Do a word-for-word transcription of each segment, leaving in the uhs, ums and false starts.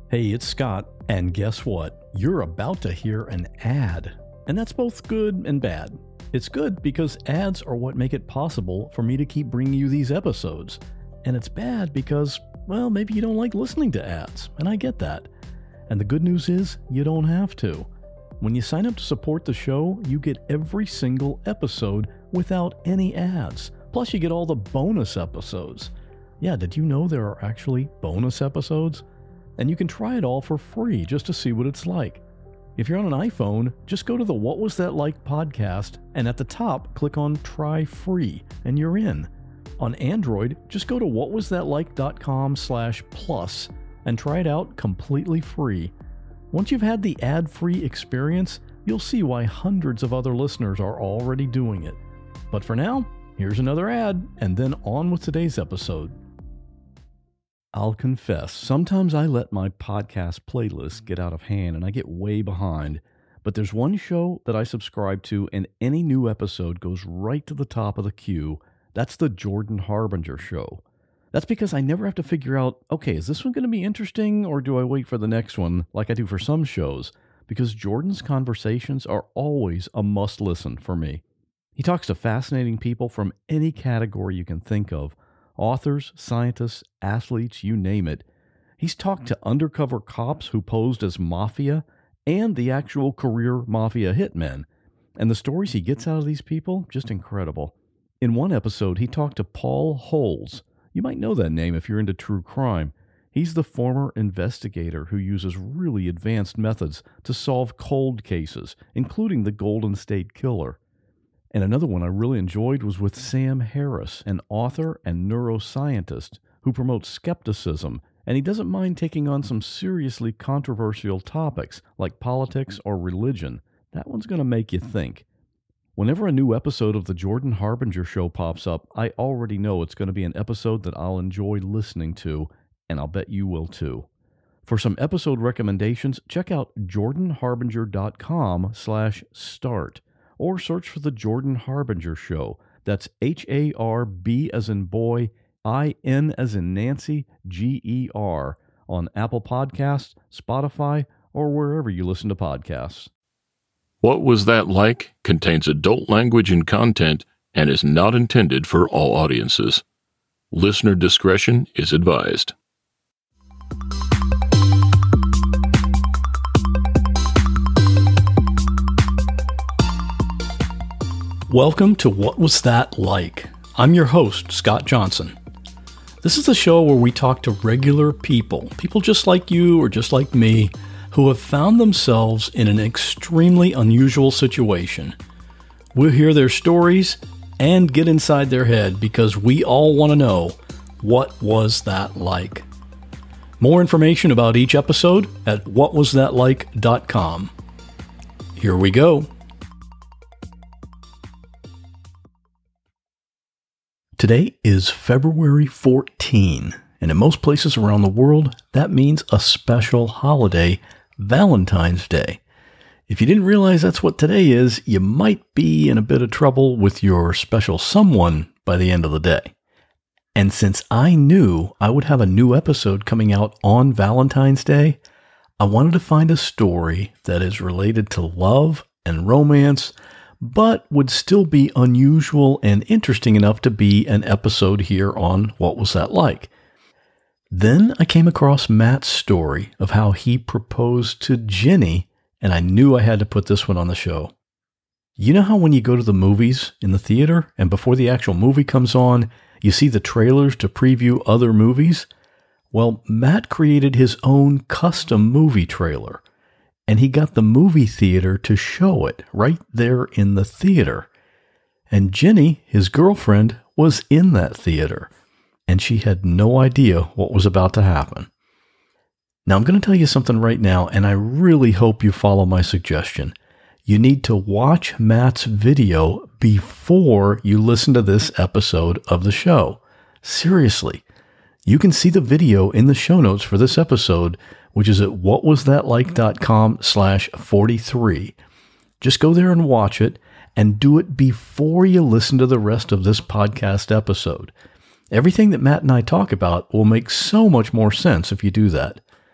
Hey, it's Scott, and guess what? You're about to hear an ad. And that's both good and bad. It's good because ads are what make it possible for me to keep bringing you these episodes. And it's bad because, well, maybe you don't like listening to ads, and I get that. And the good news is, you don't have to. When you sign up to support the show, you get every single episode without any ads. Plus, you get all the bonus episodes. Yeah, did you know there are actually bonus episodes? And you can try it all for free just to see what it's like. If you're on an iPhone, just go to the What Was That Like podcast, and at the top, click on Try Free, and you're in. On Android, just go to whatwasthatlike.com slash plus and try it out completely free. Once you've had the ad-free experience, you'll see why hundreds of other listeners are already doing it. But for now, here's another ad, and then on with today's episode. I'll confess, sometimes I let my podcast playlist get out of hand and I get way behind. But there's one show that I subscribe to and any new episode goes right to the top of the queue. That's the Jordan Harbinger Show. That's because I never have to figure out, okay, is this one going to be interesting or do I wait for the next one like I do for some shows? Because Jordan's conversations are always a must-listen for me. He talks to fascinating people from any category you can think of. Authors, scientists, athletes, you name it. He's talked to undercover cops who posed as mafia and the actual career mafia hitmen. And the stories he gets out of these people, just incredible. In one episode, he talked to Paul Holes. You might know that name if you're into true crime. He's the former investigator who uses really advanced methods to solve cold cases, including the Golden State Killer. And another one I really enjoyed was with Sam Harris, an author and neuroscientist who promotes skepticism, and he doesn't mind taking on some seriously controversial topics like politics or religion. That one's going to make you think. Whenever a new episode of the Jordan Harbinger Show pops up, I already know it's going to be an episode that I'll enjoy listening to, and I'll bet you will too. For some episode recommendations, check out jordanharbinger.com slash start. Or search for The Jordan Harbinger Show. That's H A R B as in boy, I N as in Nancy, G E R on Apple Podcasts, Spotify, or wherever you listen to podcasts. What Was That Like? Contains adult language and content and is not intended for all audiences. Listener discretion is advised. Welcome to What Was That Like? I'm your host, Scott Johnson. This is a show where we talk to regular people, people just like you or just like me, who have found themselves in an extremely unusual situation. We'll hear their stories and get inside their head because we all want to know, what was that like? More information about each episode at what was that like dot com. Here we go. Today is February fourteenth, and in most places around the world, that means a special holiday, Valentine's Day. If you didn't realize that's what today is, you might be in a bit of trouble with your special someone by the end of the day. And since I knew I would have a new episode coming out on Valentine's Day, I wanted to find a story that is related to love and romance, but would still be unusual and interesting enough to be an episode here on What Was That Like? Then I came across Matt's story of how he proposed to Ginny, and I knew I had to put this one on the show. You know how when you go to the movies in the theater, and before the actual movie comes on, you see the trailers to preview other movies? Well, Matt created his own custom movie trailer. And he got the movie theater to show it right there in the theater. And Ginny, his girlfriend, was in that theater. And she had no idea what was about to happen. Now, I'm going to tell you something right now, and I really hope you follow my suggestion. You need to watch Matt's video before you listen to this episode of the show. Seriously. You can see the video in the show notes for this episode, which is at whatwasthatlike.com slash 43. Just go there and watch it, and do it before you listen to the rest of this podcast episode. Everything that Matt and I talk about will make so much more sense if you do that.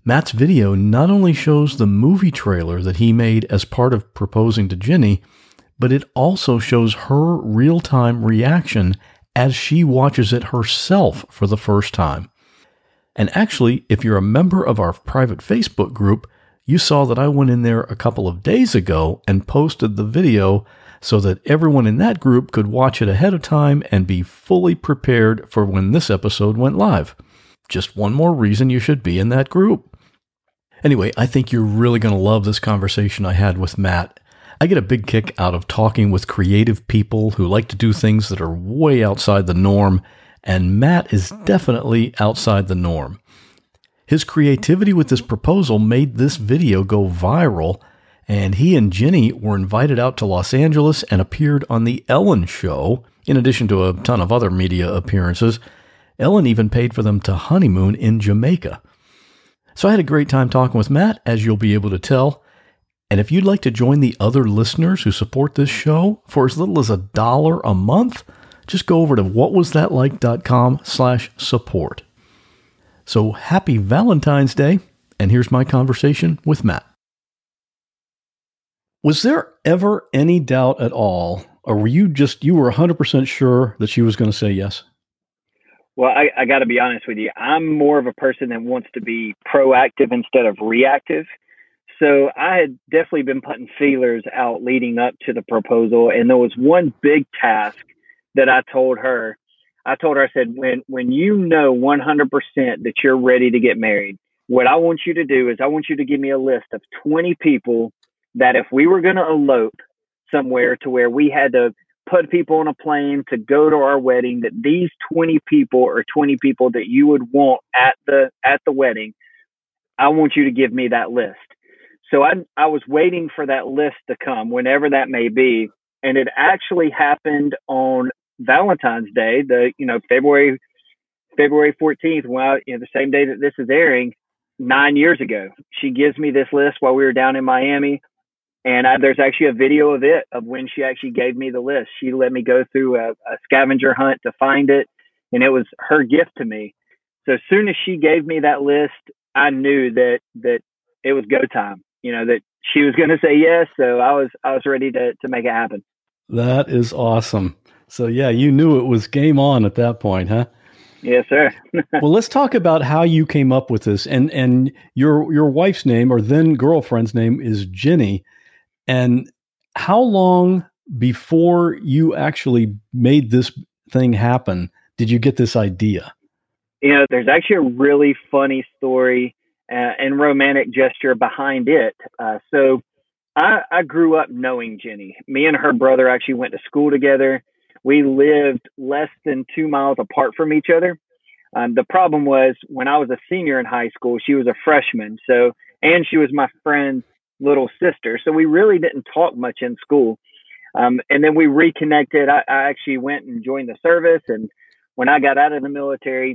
Matt's video not only shows the movie trailer that he made as part of proposing to Ginny, but it also shows her real-time reaction as she watches it herself for the first time. And actually, if you're a member of our private Facebook group, you saw that I went in there a couple of days ago and posted the video so that everyone in that group could watch it ahead of time and be fully prepared for when this episode went live. Just one more reason you should be in that group. Anyway, I think you're really going to love this conversation I had with Matt. I get a big kick out of talking with creative people who like to do things that are way outside the norm, and Matt is definitely outside the norm. His creativity with this proposal made this video go viral, and he and Ginny were invited out to Los Angeles and appeared on The Ellen Show, in addition to a ton of other media appearances. Ellen even paid for them to honeymoon in Jamaica. So I had a great time talking with Matt, as you'll be able to tell. And if you'd like to join the other listeners who support this show for as little as a dollar a month, just go over to whatwasthatlike.com slash support. So happy Valentine's Day, and here's my conversation with Matt. Was there ever any doubt at all, or were you just, you were one hundred percent sure that she was going to say yes? Well, I, I got to be honest with you. I'm more of a person that wants to be proactive instead of reactive. So I had definitely been putting feelers out leading up to the proposal. And there was one big task that I told her. I told her, I said, when, when you know one hundred percent that you're ready to get married, what I want you to do is I want you to give me a list of twenty people that if we were going to elope somewhere to where we had to put people on a plane to go to our wedding, that these twenty people are twenty people that you would want at the, at the wedding. I want you to give me that list. So I, I was waiting for that list to come, whenever that may be. And it actually happened on Valentine's Day, the, you know, February, February fourteenth, well, you know, the same day that this is airing, nine years ago. She gives me this list while we were down in Miami. And I, there's actually a video of it, of when she actually gave me the list. She let me go through a, a scavenger hunt to find it. And it was her gift to me. So as soon as she gave me that list, I knew that, that it was go time, you know, that she was going to say yes. So I was, I was ready to, to make it happen. That is awesome. So yeah, you knew it was game on at that point, huh? Yes, sir. Well, let's talk about how you came up with this. And and your your wife's name, or then girlfriend's name, is Ginny. And how long before you actually made this thing happen did you get this idea? You know, there's actually a really funny story uh, and romantic gesture behind it. Uh, so I, I grew up knowing Ginny. Me and her brother actually went to school together. We lived less than two miles apart from each other. Um, the problem was, when I was a senior in high school, she was a freshman. So, and she was my friend's little sister. So we really didn't talk much in school. Um, and then we reconnected. I, I actually went and joined the service. And when I got out of the military,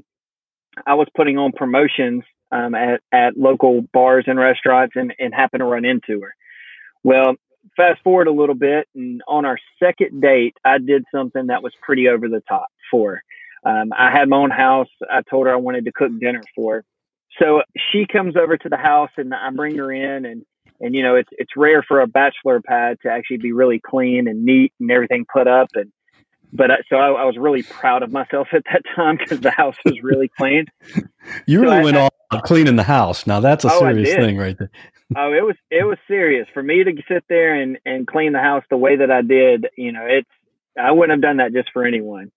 I was putting on promotions um, at, at local bars and restaurants, and, and happened to run into her. Well, fast forward a little bit, and on our second date, I did something that was pretty over the top for her. Um, I had my own house. I told her I wanted to cook dinner for her. So she comes over to the house, and I bring her in, and, and, you know, it's, it's rare for a bachelor pad to actually be really clean and neat and everything put up. And, but I, so I, I was really proud of myself at that time, because the house was really clean. You so really I, went all out cleaning the house. Now that's a oh, serious thing right there. Oh, it was, it was serious for me to sit there and, and clean the house the way that I did. You know, it's, I wouldn't have done that just for anyone.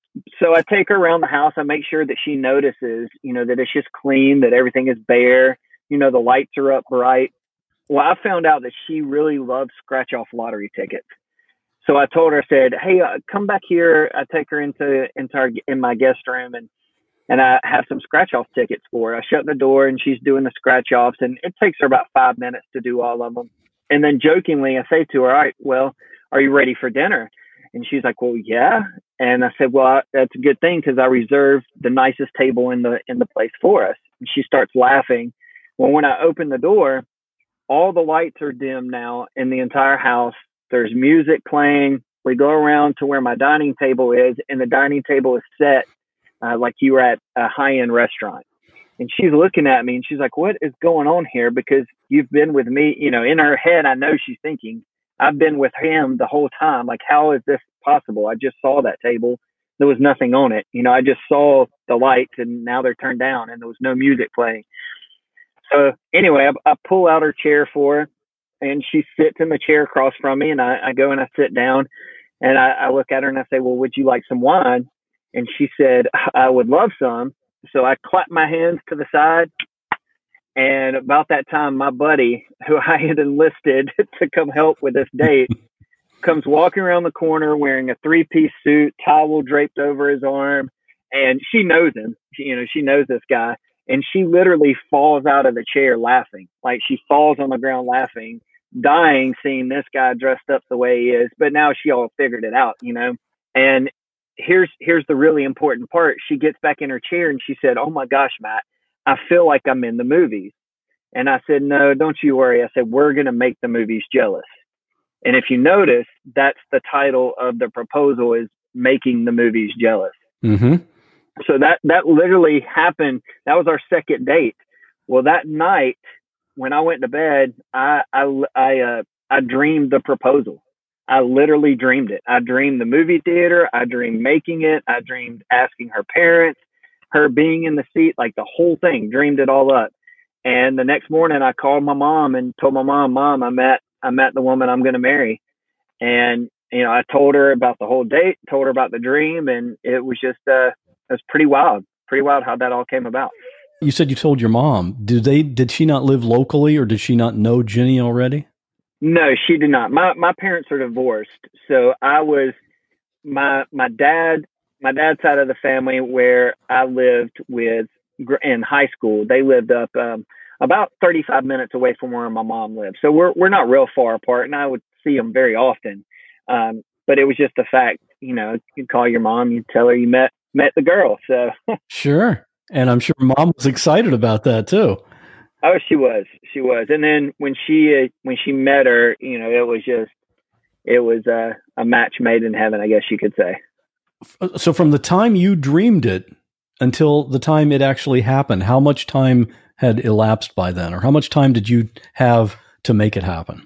So I take her around the house. I make sure that she notices, you know, that it's just clean, that everything is bare, you know, the lights are up bright. Well, I found out that she really loves scratch off lottery tickets. So I told her, I said, hey, uh, come back here. I take her into, into our, in my guest room, and, and I have some scratch off tickets for her. I shut the door, and she's doing the scratch offs, and it takes her about five minutes to do all of them. And then jokingly, I say to her, all right, well, are you ready for dinner? And she's like, well, yeah. And I said, well, that's a good thing, because I reserved the nicest table in the, in the place for us. And she starts laughing. Well, when I open the door, all the lights are dim now in the entire house. There's music playing. We go around to where my dining table is, and the dining table is set uh, like you were at a high-end restaurant. And she's looking at me and she's like, what is going on here? Because you've been with me, you know, in her head, I know she's thinking, I've been with him the whole time. Like, how is this possible? I just saw that table. There was nothing on it. You know, I just saw the lights and now they're turned down and there was no music playing. So anyway, I, I pull out her chair for her and she sits in the chair across from me, and I, I go and I sit down and I, I look at her and I say, well, would you like some wine? And she said, I would love some. So I clapped my hands to the side. And about that time, my buddy, who I had enlisted to come help with this date, comes walking around the corner wearing a three-piece suit, towel draped over his arm. And she knows him. She, you know, she knows this guy. And she literally falls out of the chair laughing. Like, she falls on the ground laughing, dying seeing this guy dressed up the way he is. But now she all figured it out, you know. And here's here's the really important part. She gets back in her chair and she said, oh my gosh, Matt, I feel like I'm in the movies. And I said, no, don't you worry. I said, we're going to make the movies jealous. And if you notice, that's the title of the proposal, is Making the Movies Jealous. Mm-hmm. So that, that literally happened. That was our second date. Well, that night when I went to bed, I, I, I, uh, I dreamed the proposal. I literally dreamed it. I dreamed the movie theater. I dreamed making it. I dreamed asking her parents, her being in the seat, like the whole thing, dreamed it all up. And the next morning I called my mom and told my mom, Mom, I met, I met the woman I'm going to marry. And, you know, I told her about the whole date, told her about the dream. And it was just, uh, it was pretty wild, pretty wild how that all came about. You said you told your mom. Did they, did she not live locally, or did she not know Jenny already? No, she did not. My, my parents are divorced. So I was, my, my dad, my dad's side of the family where I lived with in high school, they lived up um, about thirty-five minutes away from where my mom lived. So we're we're not real far apart, and I would see them very often. Um, but it was just the fact, you know, you'd call your mom, you'd tell her you met met the girl. So sure, and I'm sure mom was excited about that too. Oh, she was, she was. And then when she uh, when she met her, you know, it was just it was uh, a match made in heaven, I guess you could say. So from the time you dreamed it until the time it actually happened, how much time had elapsed by then, or how much time did you have to make it happen?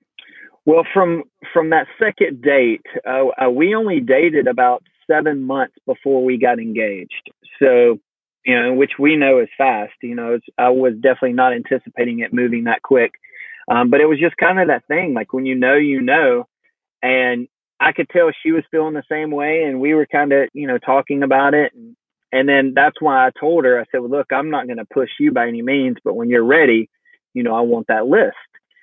Well, from from that second date, uh, uh, we only dated about seven months before we got engaged. So, you know, which we know is fast. You know, it's, I was definitely not anticipating it moving that quick. Um, but it was just kind of that thing, like when you know, you know, and I could tell she was feeling the same way, and we were kind of, you know, talking about it. And, and then that's why I told her, I said, well, look, I'm not going to push you by any means, but when you're ready, you know, I want that list.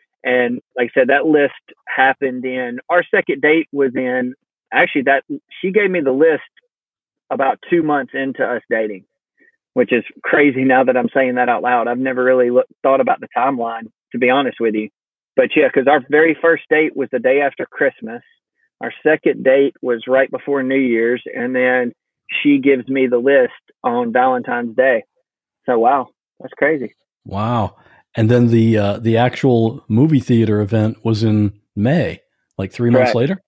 And like I said, that list happened in, our second date was in, actually that she gave me the list about two months into us dating, which is crazy now that I'm saying that out loud. I've never really look, thought about the timeline, to be honest with you. But yeah, because our very first date was the day after Christmas. Our second date was right before New Year's. And then she gives me the list on Valentine's Day. So, wow, that's crazy. Wow. And then the uh, the actual movie theater event was in May, like three months right. later?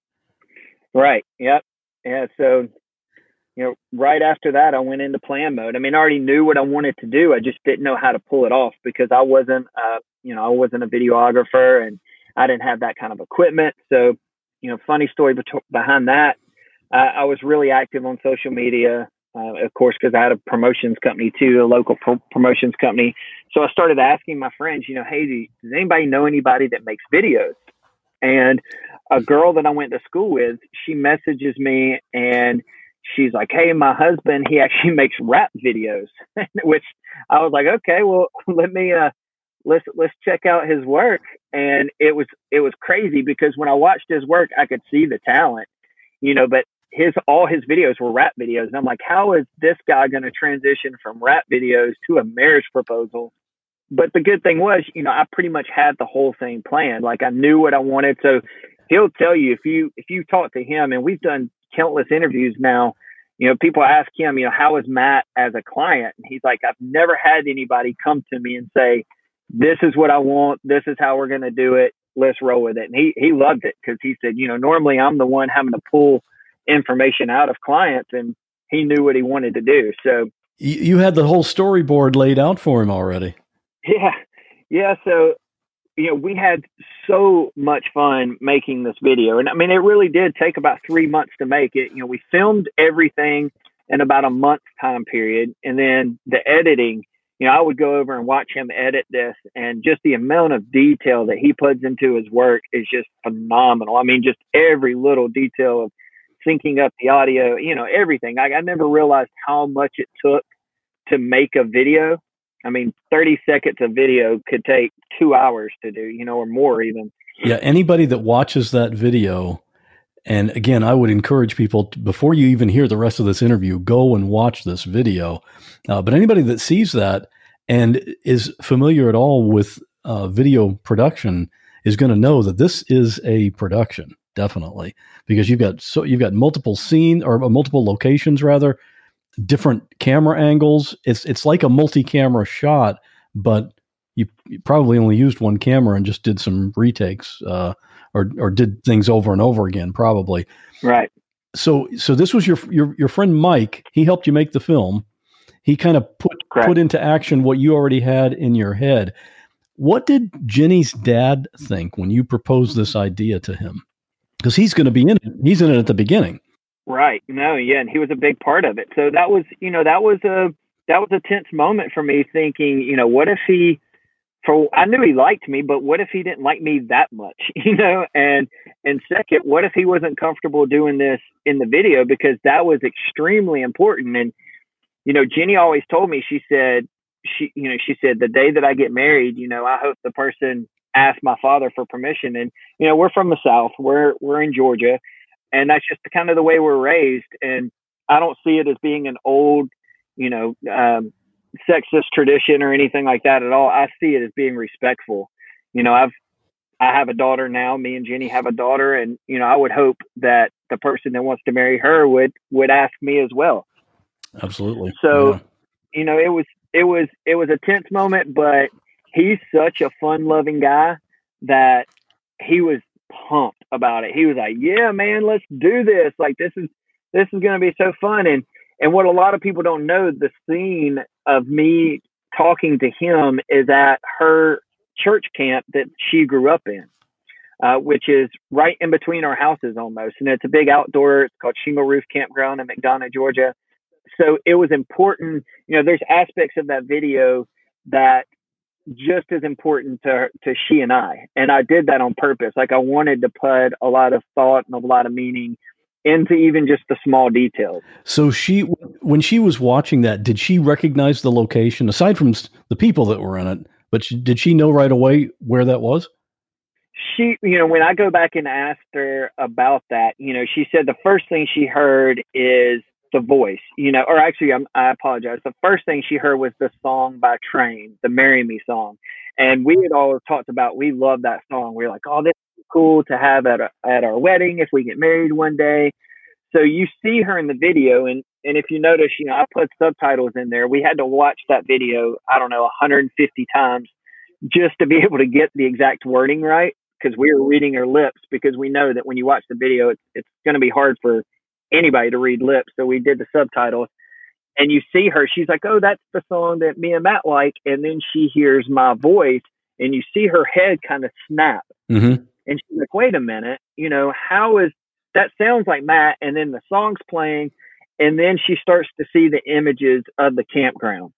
Right. Yep. Yeah. So, you know, right after that, I went into plan mode. I mean, I already knew what I wanted to do. I just didn't know how to pull it off because I wasn't, uh, you know, I wasn't a videographer and I didn't have that kind of equipment. So, you know, funny story bet- behind that. Uh, I was really active on social media, uh, of course, because I had a promotions company too, a local pro- promotions company. So I started asking my friends, you know, hey, does anybody know anybody that makes videos? And a girl that I went to school with, she messages me and she's like, hey, my husband, he actually makes rap videos, which I was like, okay, well, let me, uh, let's, let's check out his work. And it was, it was crazy because when I watched his work, I could see the talent, you know, but his, all his videos were rap videos. And I'm like, how is this guy going to transition from rap videos to a marriage proposal? But the good thing was, you know, I pretty much had the whole thing planned. Like I knew what I wanted. So he'll tell you if you, if you talk to him, and we've done countless interviews now, you know, people ask him, you know, how is Matt as a client? And he's like, I've never had anybody come to me and say, this is what I want. This is how we're going to do it. Let's roll with it. And he, he loved it because he said, you know, normally I'm the one having to pull information out of clients, and he knew what he wanted to do. So You, you had the whole storyboard laid out for him already. Yeah. Yeah. So, you know, we had so much fun making this video. And I mean, it really did take about three months to make it. You know, we filmed everything in about a month time period. And then the editing, you know, I would go over and watch him edit this, and just the amount of detail that he puts into his work is just phenomenal. I mean, just every little detail of syncing up the audio, you know, everything. I, I never realized how much it took to make a video. I mean, thirty seconds of video could take two hours to do, you know, or more even. Yeah. Anybody that watches that video, and again, I would encourage people to, before you even hear the rest of this interview, go and watch this video. Uh, but anybody that sees that and is familiar at all with uh, video production is going to know that this is a production, definitely, because you've got so you've got multiple scene or multiple locations rather, different camera angles. It's it's like a multi-camera shot, but you, you probably only used one camera and just did some retakes. Uh, Or, or did things over and over again, probably. Right. So, so this was your your your friend Mike. He helped you make the film. He kind of put Correct. put into action what you already had in your head. What did Jenny's dad think when you proposed this idea to him? Because he's going to be in it. He's in it at the beginning. Right. No. Yeah. And he was a big part of it. So that was, you know, that was a that was a tense moment for me, thinking, you know, what if he. For I knew he liked me, but what if he didn't like me that much, you know? And and second, what if he wasn't comfortable doing this in the video? Because that was extremely important. And you know, Jenny always told me, she said, she you know, she said, the day that I get married, you know, I hope the person asks my father for permission. And you know, we're from the South, we're we're in Georgia, and that's just kind of the way we're raised. And I don't see it as being an old, you know. Um, sexist tradition or anything like that at all. I see it as being respectful. You know, I've, I have a daughter now, me and Jenny have a daughter, and, you know, I would hope that the person that wants to marry her would, would ask me as well. Absolutely. So, yeah. you know, it was, it was, it was a tense moment, but he's such a fun loving guy that he was pumped about it. He was like, yeah, man, let's do this. Like, this is, this is going to be so fun. And, and what a lot of people don't know, the scene of me talking to him is at her church camp that she grew up in, uh, which is right in between our houses almost. And it's a big outdoor, it's called Shingle Roof Campground in McDonough, Georgia. So it was important, you know, there's aspects of that video that just as important to, to she and I. And I did that on purpose. Like I wanted to put a lot of thought and a lot of meaning into even just the small details. So she, when she was watching that, did she recognize the location aside from the people that were in it? But she, did she know right away where that was? She, you know, when I go back and asked her about that, you know, she said the first thing she heard is the voice, you know, or actually, I'm, I apologize. The first thing she heard was the song by Train, the Marry Me song. And we had always talked about, we love that song. We we're like, oh, this is cool to have at, a, at our wedding if we get married one day. So you see her in the video. And, and if you notice, you know, I put subtitles in there. We had to watch that video, I don't know, one hundred fifty times just to be able to get the exact wording right. Because we were reading her lips, because we know that when you watch the video, it's, it's going to be hard for anybody to read lips. So we did the subtitles. And you see her, she's like, oh, that's the song that me and Matt like. And then she hears my voice and you see her head kind of snap. Mm-hmm. And she's like, wait a minute, you know, how is that sounds like Matt? And then the song's playing. And then she starts to see the images of the campground.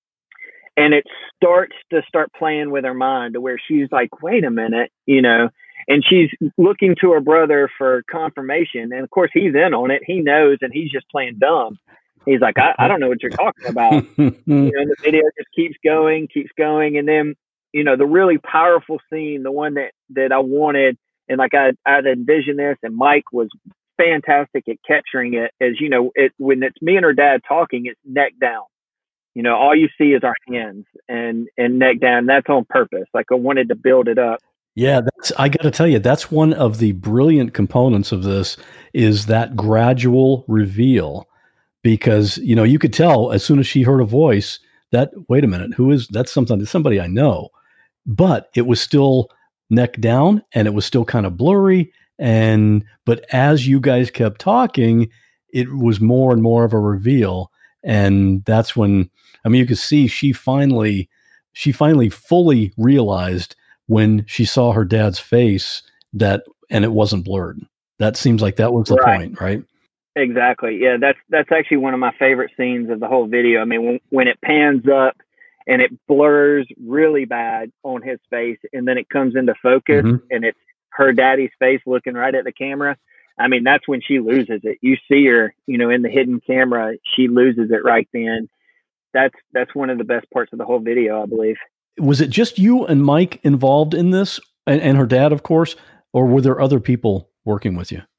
And it starts to start playing with her mind to where she's like, wait a minute, you know, and she's looking to her brother for confirmation. And of course he's in on it. He knows, and he's just playing dumb. He's like, I, I don't know what you're talking about. You know, the video just keeps going, keeps going. And then, you know, the really powerful scene, the one that, that I wanted, and like I, I'd envisioned this, and Mike was fantastic at capturing it, as, you know, it, when it's me and her dad talking, it's neck down. You know, all you see is our hands and, and neck down. That's on purpose. Like I wanted to build it up. Yeah, that's, I got to tell you, that's one of the brilliant components of this, is that gradual reveal. Because, you know, you could tell as soon as she heard a voice that, wait a minute, who is, that's something, somebody I know. But it was still neck down and it was still kind of blurry. And, but as you guys kept talking, it was more and more of a reveal. And that's when, I mean, you could see she finally, she finally fully realized when she saw her dad's face that, and it wasn't blurred. That seems like that was the Right. point, right? Exactly. Yeah, that's that's actually one of my favorite scenes of the whole video. I mean, when, when it pans up and it blurs really bad on his face, and then it comes into focus, Mm-hmm. and it's her daddy's face looking right at the camera. I mean, that's when she loses it. You see her, you know, in the hidden camera, she loses it right then. That's that's one of the best parts of the whole video, I believe. Was it just you and Mike involved in this, and, and her dad, of course, or were there other people working with you?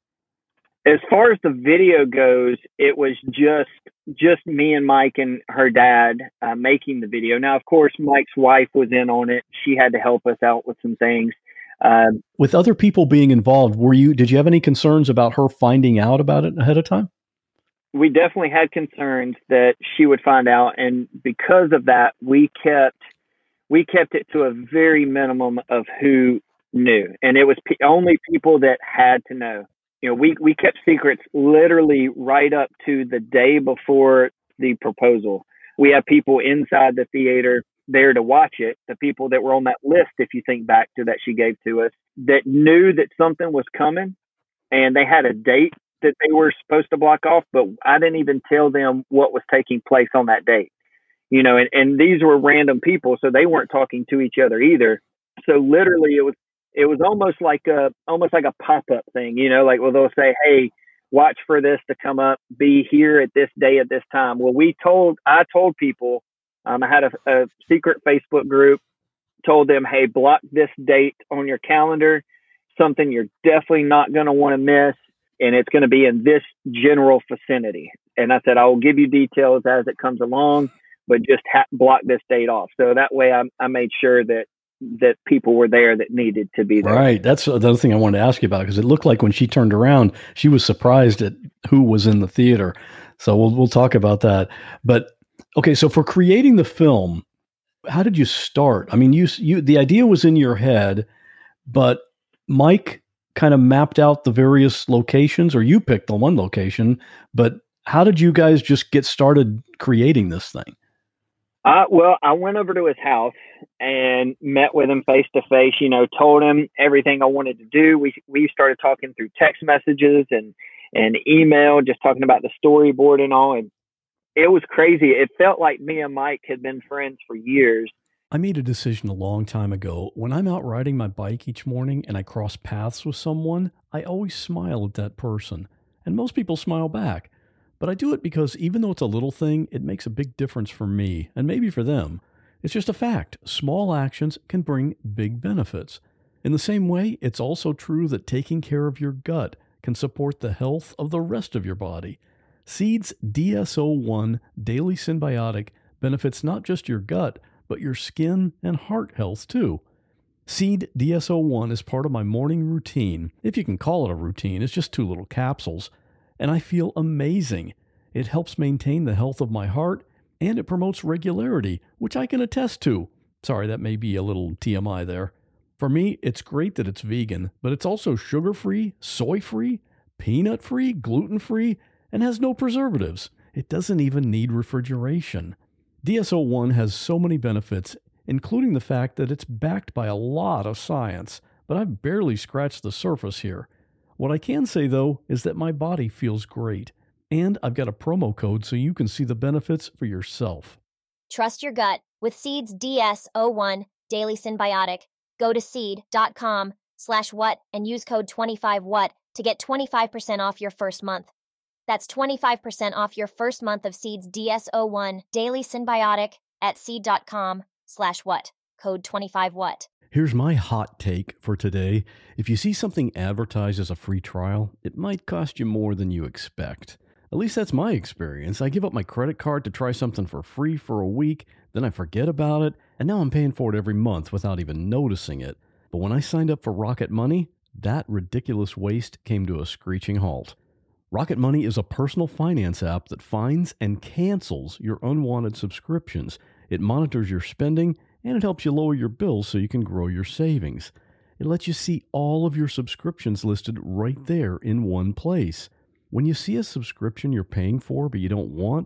As far as the video goes, it was just just me and Mike and her dad uh, making the video. Now, of course, Mike's wife was in on it. She had to help us out with some things. Uh, with other people being involved, were you? Did you have any concerns about her finding out about it ahead of time? We definitely had concerns that she would find out, and because of that, we kept we kept it to a very minimum of who knew, and it was p- only people that had to know. You know, we, we kept secrets literally right up to the day before the proposal. We have people inside the theater there to watch it. The people that were on that list, if you think back to that she gave to us, that knew that something was coming, and they had a date that they were supposed to block off, but I didn't even tell them what was taking place on that date. You know, and, and these were random people, so they weren't talking to each other either. So literally it was It was almost like a almost like a pop-up thing, you know, like, well, they'll say, hey, watch for this to come up, be here at this day at this time. Well, we told, I told people, um, I had a, a secret Facebook group, told them, hey, block this date on your calendar, something you're definitely not going to want to miss. And it's going to be in this general vicinity. And I said, I will give you details as it comes along, but just ha- block this date off. So that way I, I made sure that that people were there that needed to be there. Right. That's another thing I wanted to ask you about, because it looked like when she turned around, she was surprised at who was in the theater. So we'll we'll talk about that. But okay, so for creating the film, how did you start? I mean, you you the idea was in your head, but Mike kind of mapped out the various locations, or you picked the one location, but how did you guys just get started creating this thing? Uh, well, I went over to his house and met with him face to face, you know, told him everything I wanted to do. We we started talking through text messages and, and email, just talking about the storyboard and all. And it was crazy. It felt like me and Mike had been friends for years. I made a decision a long time ago. When I'm out riding my bike each morning and I cross paths with someone, I always smile at that person. And most people smile back. But I do it because even though it's a little thing, it makes a big difference for me, and maybe for them. It's just a fact. Small actions can bring big benefits. In the same way, it's also true that taking care of your gut can support the health of the rest of your body. Seed's D S O one Daily Synbiotic benefits not just your gut, but your skin and heart health too. Seed D S O one is part of my morning routine. If you can call it a routine, it's just two little capsules. And I feel amazing. It helps maintain the health of my heart, and it promotes regularity, which I can attest to. Sorry, that may be a little T M I there. For me, it's great that it's vegan, but it's also sugar-free, soy-free, peanut-free, gluten-free, and has no preservatives. It doesn't even need refrigeration. D S O one has so many benefits, including the fact that it's backed by a lot of science, but I've barely scratched the surface here. What I can say, though, is that my body feels great, and I've got a promo code so you can see the benefits for yourself. Trust your gut with Seed's D S O one Daily Synbiotic. Go to seed.com slash what and use code twenty-five what to get twenty-five percent off your first month. That's twenty-five percent off your first month of Seed's D S O one Daily Synbiotic at seed.com slash what. Code twenty-five what. Here's my hot take for today. If you see something advertised as a free trial, it might cost you more than you expect. At least that's my experience. I give up my credit card to try something for free for a week, then I forget about it, and now I'm paying for it every month without even noticing it. But when I signed up for Rocket Money, that ridiculous waste came to a screeching halt. Rocket Money is a personal finance app that finds and cancels your unwanted subscriptions. It monitors your spending, and it helps you lower your bills so you can grow your savings. It lets you see all of your subscriptions listed right there in one place. When you see a subscription you're paying for but you don't want,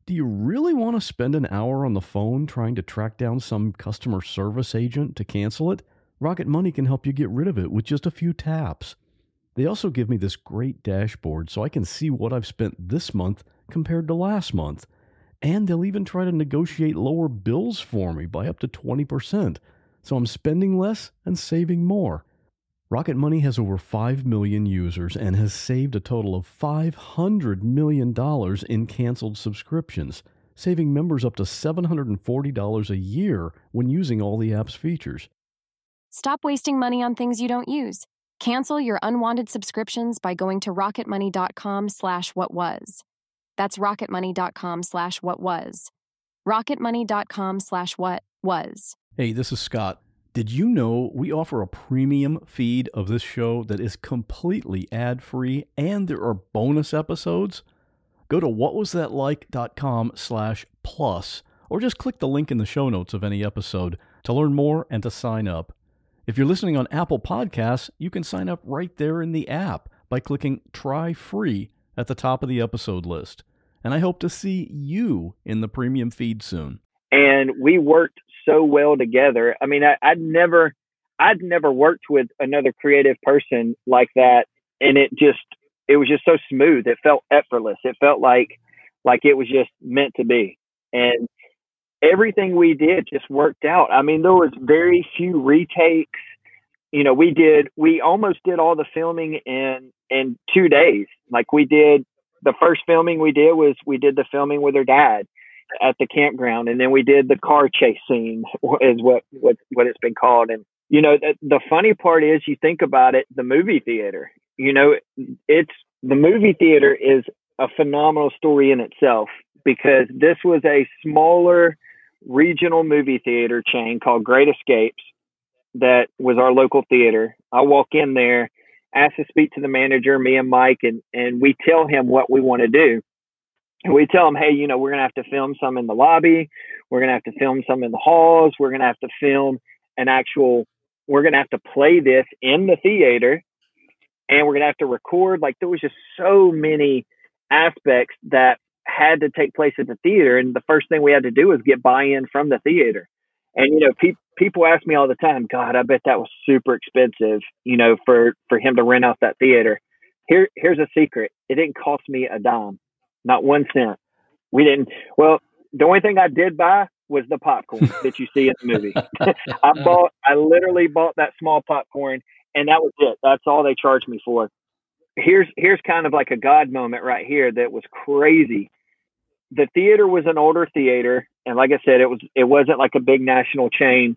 Do you really want to spend an hour on the phone trying to track down some customer service agent to cancel it? Rocket Money can help you get rid of it with just a few taps. They also give me this great dashboard so I can see what I've spent this month compared to last month. And they'll even try to negotiate lower bills for me by up to twenty percent. So I'm spending less and saving more. Rocket Money has over five million users and has saved a total of five hundred million dollars in canceled subscriptions, saving members up to seven hundred forty dollars a year when using all the app's features. Stop wasting money on things you don't use. Cancel your unwanted subscriptions by going to rocketmoney.com slash what was. That's rocketmoney.com slash what was. rocketmoney.com slash what was. Hey, this is Scott. Did you know we offer a premium feed of this show that is completely ad-free and there are bonus episodes? Go to whatwasthatlike.com slash plus or just click the link in the show notes of any episode to learn more and to sign up. If you're listening on Apple Podcasts, you can sign up right there in the app by clicking Try Free at the top of the episode list. And I hope to see you in the premium feed soon. And we worked so well together. I mean, I, I'd never, I'd never worked with another creative person like that. And it just, it was just so smooth. It felt effortless. It felt like, like it was just meant to be. And everything we did just worked out. I mean, there was very few retakes. You know, we did, we almost did all the filming in, in two days. Like we did, the first filming we did was we did the filming with her dad at the campground. And then we did the car chase scene is what, what, what it's been called. And, you know, the, the funny part is you think about it, the movie theater, you know, it's the movie theater is a phenomenal story in itself because this was a smaller regional movie theater chain called Great Escapes. That was our local theater. I walk in there, ask to speak to the manager, me and Mike, and, and we tell him what we want to do. And we tell them, hey, you know, we're going to have to film some in the lobby. We're going to have to film some in the halls. We're going to have to film an actual, we're going to have to play this in the theater. And we're going to have to record. Like there was just so many aspects that had to take place at the theater. And the first thing we had to do was get buy-in from the theater. And, you know, pe- people ask me all the time, God, I bet that was super expensive, you know, for, for him to rent out that theater. Here, here's a secret. It didn't cost me a dime. Not one cent. We didn't. Well, the only thing I did buy was the popcorn that you see in the movie. I bought, I literally bought that small popcorn and that was it. That's all they charged me for. Here's, here's kind of like a God moment right here. That was crazy. The theater was an older theater. And like I said, it was, it wasn't like a big national chain.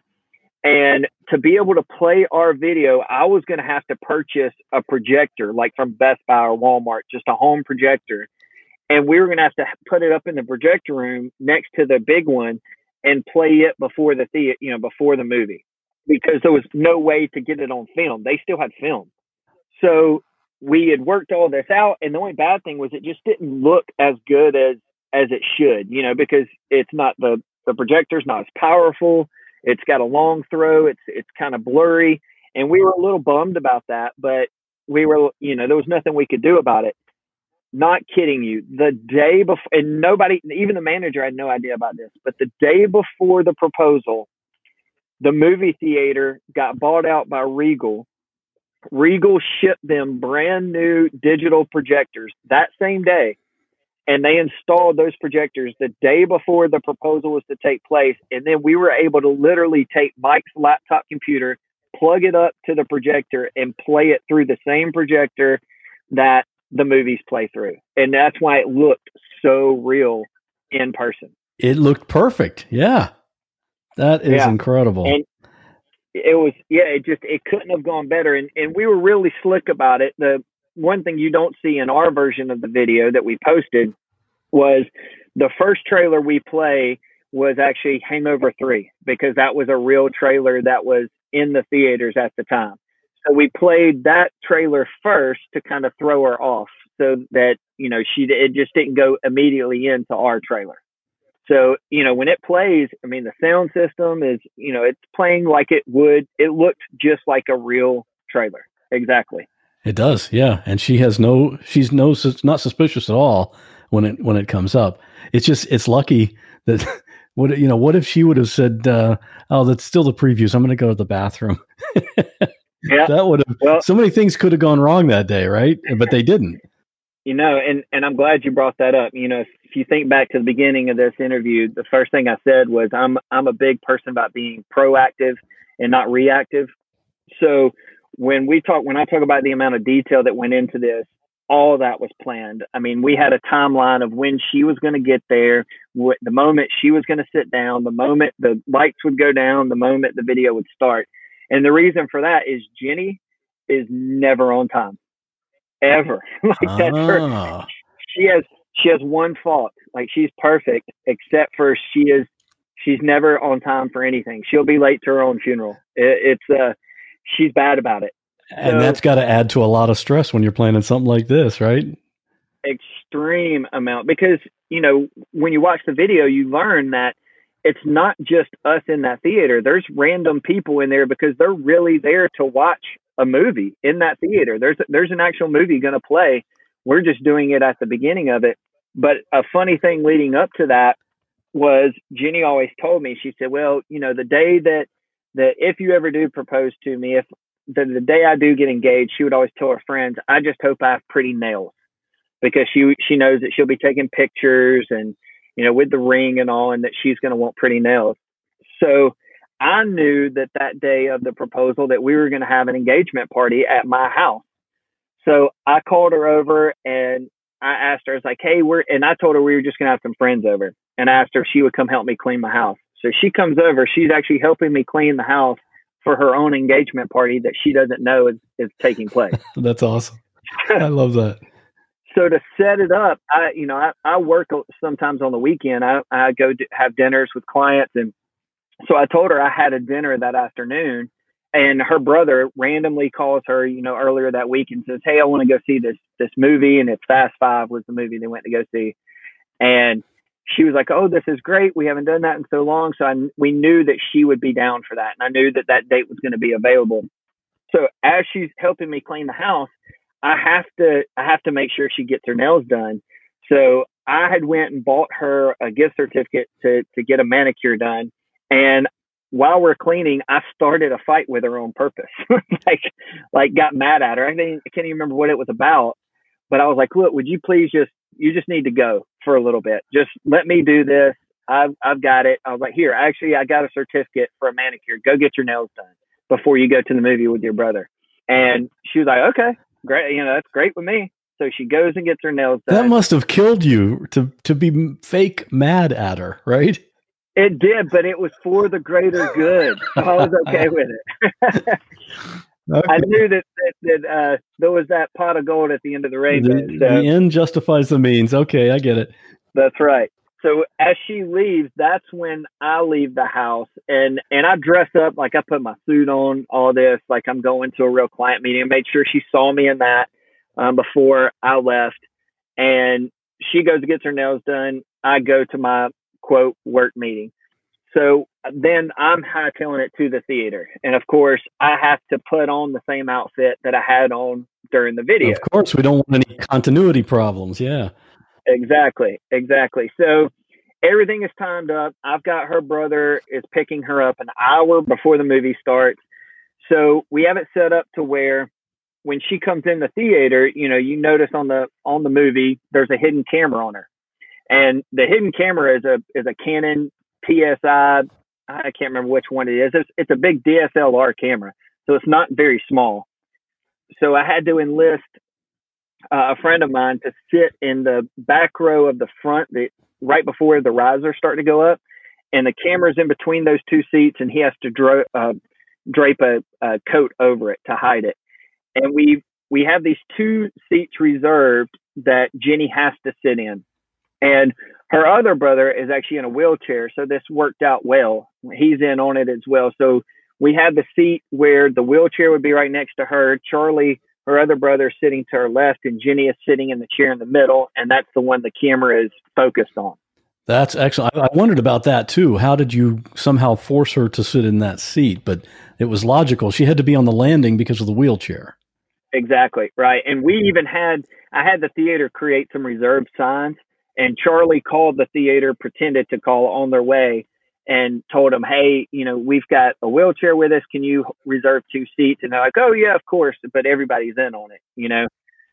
And to be able to play our video, I was going to have to purchase a projector, like from Best Buy or Walmart, just a home projector. And we were going to have to put it up in the projector room next to the big one and play it before the theater, you know, before the movie, because there was no way to get it on film. They still had film. So we had worked all this out. And the only bad thing was it just didn't look as good as, as it should, you know, because it's not the, the projector's not as powerful. It's got a long throw. It's, it's kind of blurry. And we were a little bummed about that, but we were, you know, there was nothing we could do about it. Not kidding you. The day before, and nobody, even the manager had no idea about this, but the day before the proposal, the movie theater got bought out by Regal. Regal shipped them brand new digital projectors that same day. And they installed those projectors the day before the proposal was to take place. And then we were able to literally take Mike's laptop computer, plug it up to the projector and play it through the same projector that the movies play through. And that's why it looked so real in person. It looked perfect. Yeah. That is yeah. incredible. And it was, yeah, it just, it couldn't have gone better. And and we were really slick about it. The one thing you don't see in our version of the video that we posted was the first trailer we play was actually Hangover three, because that was a real trailer that was in the theaters at the time. So we played that trailer first to kind of throw her off so that, you know, she, it just didn't go immediately into our trailer. So, you know, when it plays, I mean, the sound system is, you know, it's playing like it would, it looked just like a real trailer. Exactly. It does. Yeah. And she has no, she's no, not suspicious at all when it when it comes up. It's just it's lucky that what you know. What if she would have said, uh, "Oh, that's still the previews. I'm going to go to the bathroom." Yeah, that would have. Well, so many things could have gone wrong that day, right? But they didn't. You know, and and I'm glad you brought that up. You know, if, if you think back to the beginning of this interview, the first thing I said was I'm I'm a big person about being proactive and not reactive. So when we talk, when I talk about the amount of detail that went into this, all that was planned. I mean, we had a timeline of when she was going to get there, wh- the moment she was going to sit down, the moment the lights would go down, the moment the video would start. And the reason for that is Jenny is never on time, ever. like ah. that's her. She has she has one fault. Like she's perfect, except for she is she's never on time for anything. She'll be late to her own funeral. It, it's uh. She's bad about it. And so, that's got to add to a lot of stress when you're planning something like this, right? Extreme amount. Because, you know, when you watch the video, you learn that it's not just us in that theater. There's random people in there because they're really there to watch a movie in that theater. There's, there's an actual movie going to play. We're just doing it at the beginning of it. But a funny thing leading up to that was Jenny always told me, she said, well, you know, the day that, that if you ever do propose to me, if the, the day I do get engaged, she would always tell her friends, I just hope I have pretty nails, because she, she knows that she'll be taking pictures and, you know, with the ring and all, and that she's going to want pretty nails. So I knew that that day of the proposal that we were going to have an engagement party at my house. So I called her over and I asked her, I was like, hey, we're, and I told her we were just going to have some friends over, and I asked her if she would come help me clean my house. So she comes over, she's actually helping me clean the house for her own engagement party that she doesn't know is, is taking place. That's awesome. I love that. So to set it up, I, you know, I, I work sometimes on the weekend. I, I go to have dinners with clients. And so I told her I had a dinner that afternoon, and her brother randomly calls her, you know, earlier that week and says, hey, I want to go see this, this movie. And it's Fast Five was the movie they went to go see. And she was like, oh, this is great. We haven't done that in so long. So I, we knew that she would be down for that. And I knew that that date was going to be available. So as she's helping me clean the house, I have to, I have to make sure she gets her nails done. So I had went and bought her a gift certificate to, to get a manicure done. And while we're cleaning, I started a fight with her on purpose. like, like got mad at her. I, think, I can't even remember what it was about, but I was like, look, would you please just, you just need to go for a little bit. Just let me do this. I've, I've got it. I was like, here, actually, I got a certificate for a manicure. Go get your nails done before you go to the movie with your brother. And she was like, okay, great. You know, that's great with me. So she goes and gets her nails done. That must have killed you to, to be fake mad at her, right? It did, but it was for the greater good. So I was okay with it. Okay. I knew that that, that uh, there was that pot of gold at the end of the rainbow. The, so. the end justifies the means. Okay, I get it. That's right. So as she leaves, that's when I leave the house, and and I dress up, like I put my suit on, all this, like I'm going to a real client meeting. I made sure she saw me in that um, before I left. And she goes and gets her nails done. I go to my quote work meeting. So then I'm hightailing it to the theater. And of course, I have to put on the same outfit that I had on during the video. Of course, we don't want any continuity problems. Yeah. Exactly. Exactly. So everything is timed up. I've got her brother is picking her up an hour before the movie starts. So we have it set up to where when she comes in the theater, you know, you notice on the on the movie, there's a hidden camera on her. And the hidden camera is a is a Canon P S I. I can't remember which one it is. It's, it's a big D S L R camera, so it's not very small. So I had to enlist uh, a friend of mine to sit in the back row of the front, the, right before the risers start to go up, and the camera's in between those two seats, and he has to dra- uh, drape a, a coat over it to hide it. And we we have these two seats reserved that Jenny has to sit in. And her other brother is actually in a wheelchair, so this worked out well. He's in on it as well. So we had the seat where the wheelchair would be right next to her. Charlie, her other brother, is sitting to her left, and Jenny is sitting in the chair in the middle, and that's the one the camera is focused on. That's excellent. I wondered about that too. How did you somehow force her to sit in that seat? But it was logical. She had to be on the landing because of the wheelchair. Exactly, right. And we even had, I had the theater create some reserved signs. And Charlie called the theater, pretended to call on their way, and told them, hey, you know, we've got a wheelchair with us. Can you reserve two seats? And they're like, oh, yeah, of course. But everybody's in on it, you know.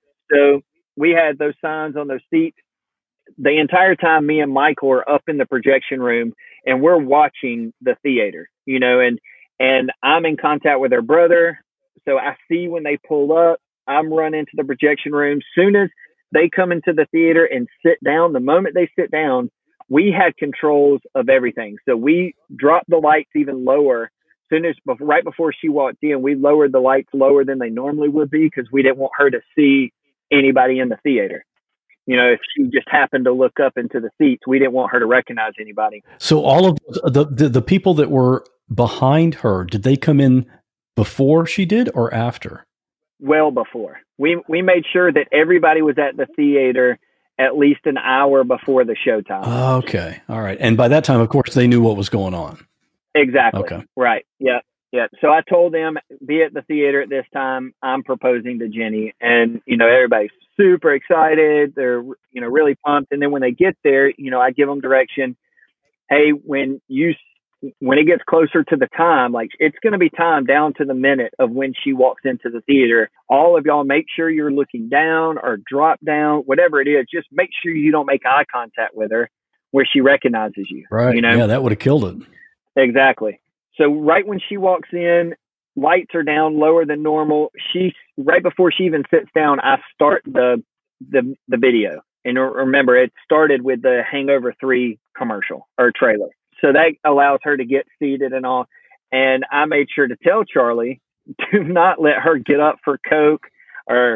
So we had those signs on those seats. The entire time, me and Michael are up in the projection room, and we're watching the theater, you know, and and I'm in contact with her brother. So I see when they pull up, I'm running to the projection room. Soon as they come into the theater and sit down, the moment they sit down, we had controls of everything. So we dropped the lights even lower. Soon as right before she walked in, we lowered the lights lower than they normally would be because we didn't want her to see anybody in the theater. You know, if she just happened to look up into the seats, we didn't want her to recognize anybody. So all of the, the the people that were behind her, did they come in before she did or after? Well before. We we made sure that everybody was at the theater at least an hour before the showtime. Okay. All right. And by that time, of course, they knew what was going on. Exactly. Okay. Right. Yeah. Yeah. So I told them, be at the theater at this time. I'm proposing to Jenny. And, you know, everybody's super excited. They're, you know, really pumped. And then when they get there, you know, I give them direction. Hey, when you, when it gets closer to the time, like it's going to be time down to the minute of when she walks into the theater. All of y'all make sure you're looking down or drop down, whatever it is. Just make sure you don't make eye contact with her where she recognizes you. Right. You know? Yeah, that would have killed it. Exactly. So right when she walks in, lights are down lower than normal. She right before she even sits down, I start the the the video. And remember, it started with the Hangover three commercial or trailer. So that allows her to get seated and all. And I made sure to tell Charlie, do not let her get up for Coke or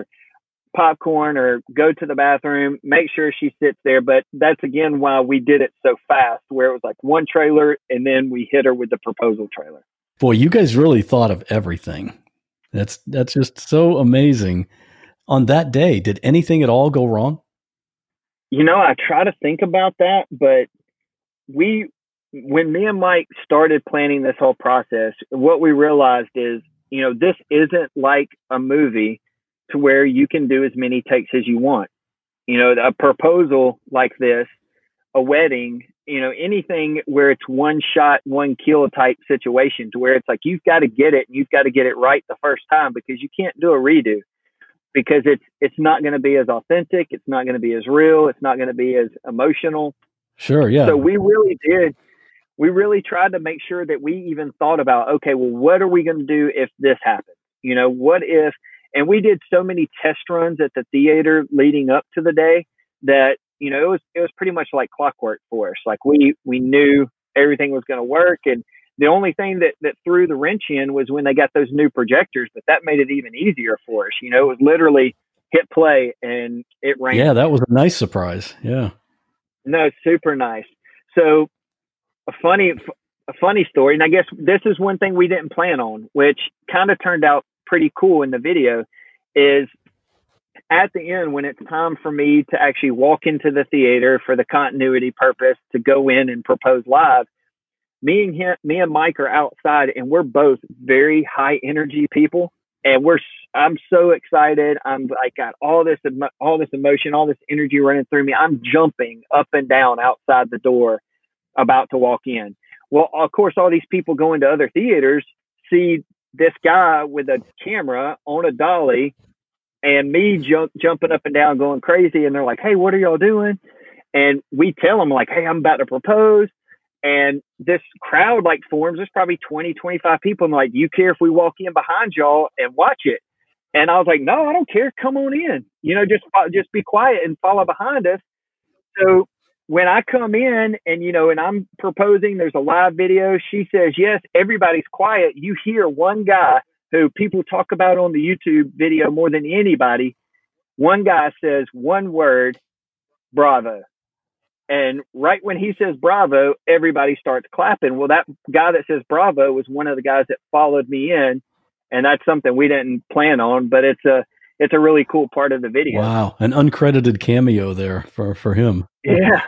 popcorn or go to the bathroom. Make sure she sits there. But that's, again, why we did it so fast, where it was like one trailer and then we hit her with the proposal trailer. Boy, you guys really thought of everything. That's that's just so amazing. On that day, did anything at all go wrong? You know, I try to think about that, but we, when me and Mike started planning this whole process, what we realized is, you know, this isn't like a movie to where you can do as many takes as you want. You know, a proposal like this, a wedding, you know, anything where it's one shot, one kill type situation, to where it's like, you've got to get it and you've got to get it right the first time, because you can't do a redo, because it's, it's not going to be as authentic. It's not going to be as real. It's not going to be as emotional. Sure. Yeah. So we really did. We really tried to make sure that we even thought about, okay, well, what are we going to do if this happens? You know, what if, and we did so many test runs at the theater leading up to the day that, you know, it was, it was pretty much like clockwork for us. Like we, we knew everything was going to work. And the only thing that, that threw the wrench in was when they got those new projectors, but that made it even easier for us. You know, it was literally hit play and it ran. Yeah. That was a nice surprise. Yeah. No, super nice. So a funny, a funny story. And I guess this is one thing we didn't plan on, which kind of turned out pretty cool in the video, is at the end, when it's time for me to actually walk into the theater for the continuity purpose to go in and propose live, me and him, me and Mike are outside, and we're both very high energy people. And we're, I'm so excited. I'm like, got all this, all this emotion, all this energy running through me. I'm jumping up and down outside the door, about to walk in. Well, of course, all these people going to other theaters see this guy with a camera on a dolly and me jump, jumping up and down, going crazy. And they're like, hey, what are y'all doing? And we tell them like, hey, I'm about to propose. And this crowd like forms. There's probably twenty, twenty-five people. I'm like, do you care if we walk in behind y'all and watch it? And I was like, no, I don't care. Come on in. You know, just, just be quiet and follow behind us. So when I come in and, you know, and I'm proposing, there's a live video. She says, yes, everybody's quiet. You hear one guy who people talk about on the YouTube video more than anybody. One guy says one word, bravo. And right when he says bravo, everybody starts clapping. Well, that guy that says bravo was one of the guys that followed me in. And that's something we didn't plan on, but it's a, it's a really cool part of the video. Wow. An uncredited cameo there for, for him. Yeah.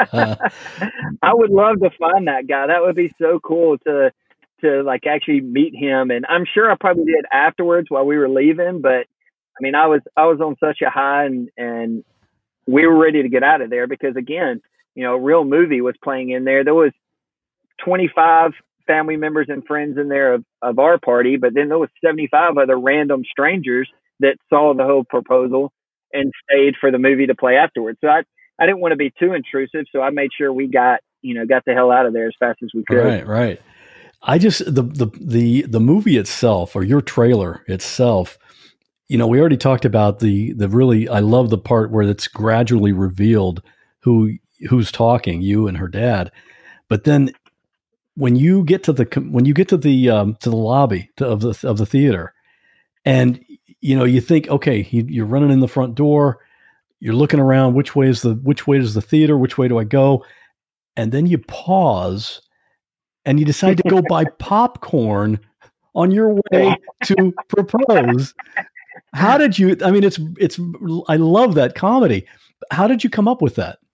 I would love to find that guy. That would be so cool to, to like actually meet him. And I'm sure I probably did afterwards while we were leaving, but I mean, I was, I was on such a high, and, and we were ready to get out of there because, again, you know, a real movie was playing in there. There was twenty-five family members and friends in there of, of our party, but then there was seventy-five other random strangers that saw the whole proposal and stayed for the movie to play afterwards. So I, I didn't want to be too intrusive, so I made sure we got, you know, got the hell out of there as fast as we could. Right, right. I just the the the the movie itself, or your trailer itself, you know, we already talked about the the really. I love the part where it's gradually revealed who who's talking, you and her dad. But then when you get to the when you get to the um, to the lobby to, of the of the theater, and you know, you think, okay, you, you're running in the front door, you're looking around, which way is the which way is the theater, which way do I go, and then you pause. And you decide to go buy popcorn on your way to propose. How did you, I mean, it's, it's, I love that comedy. How did you come up with that?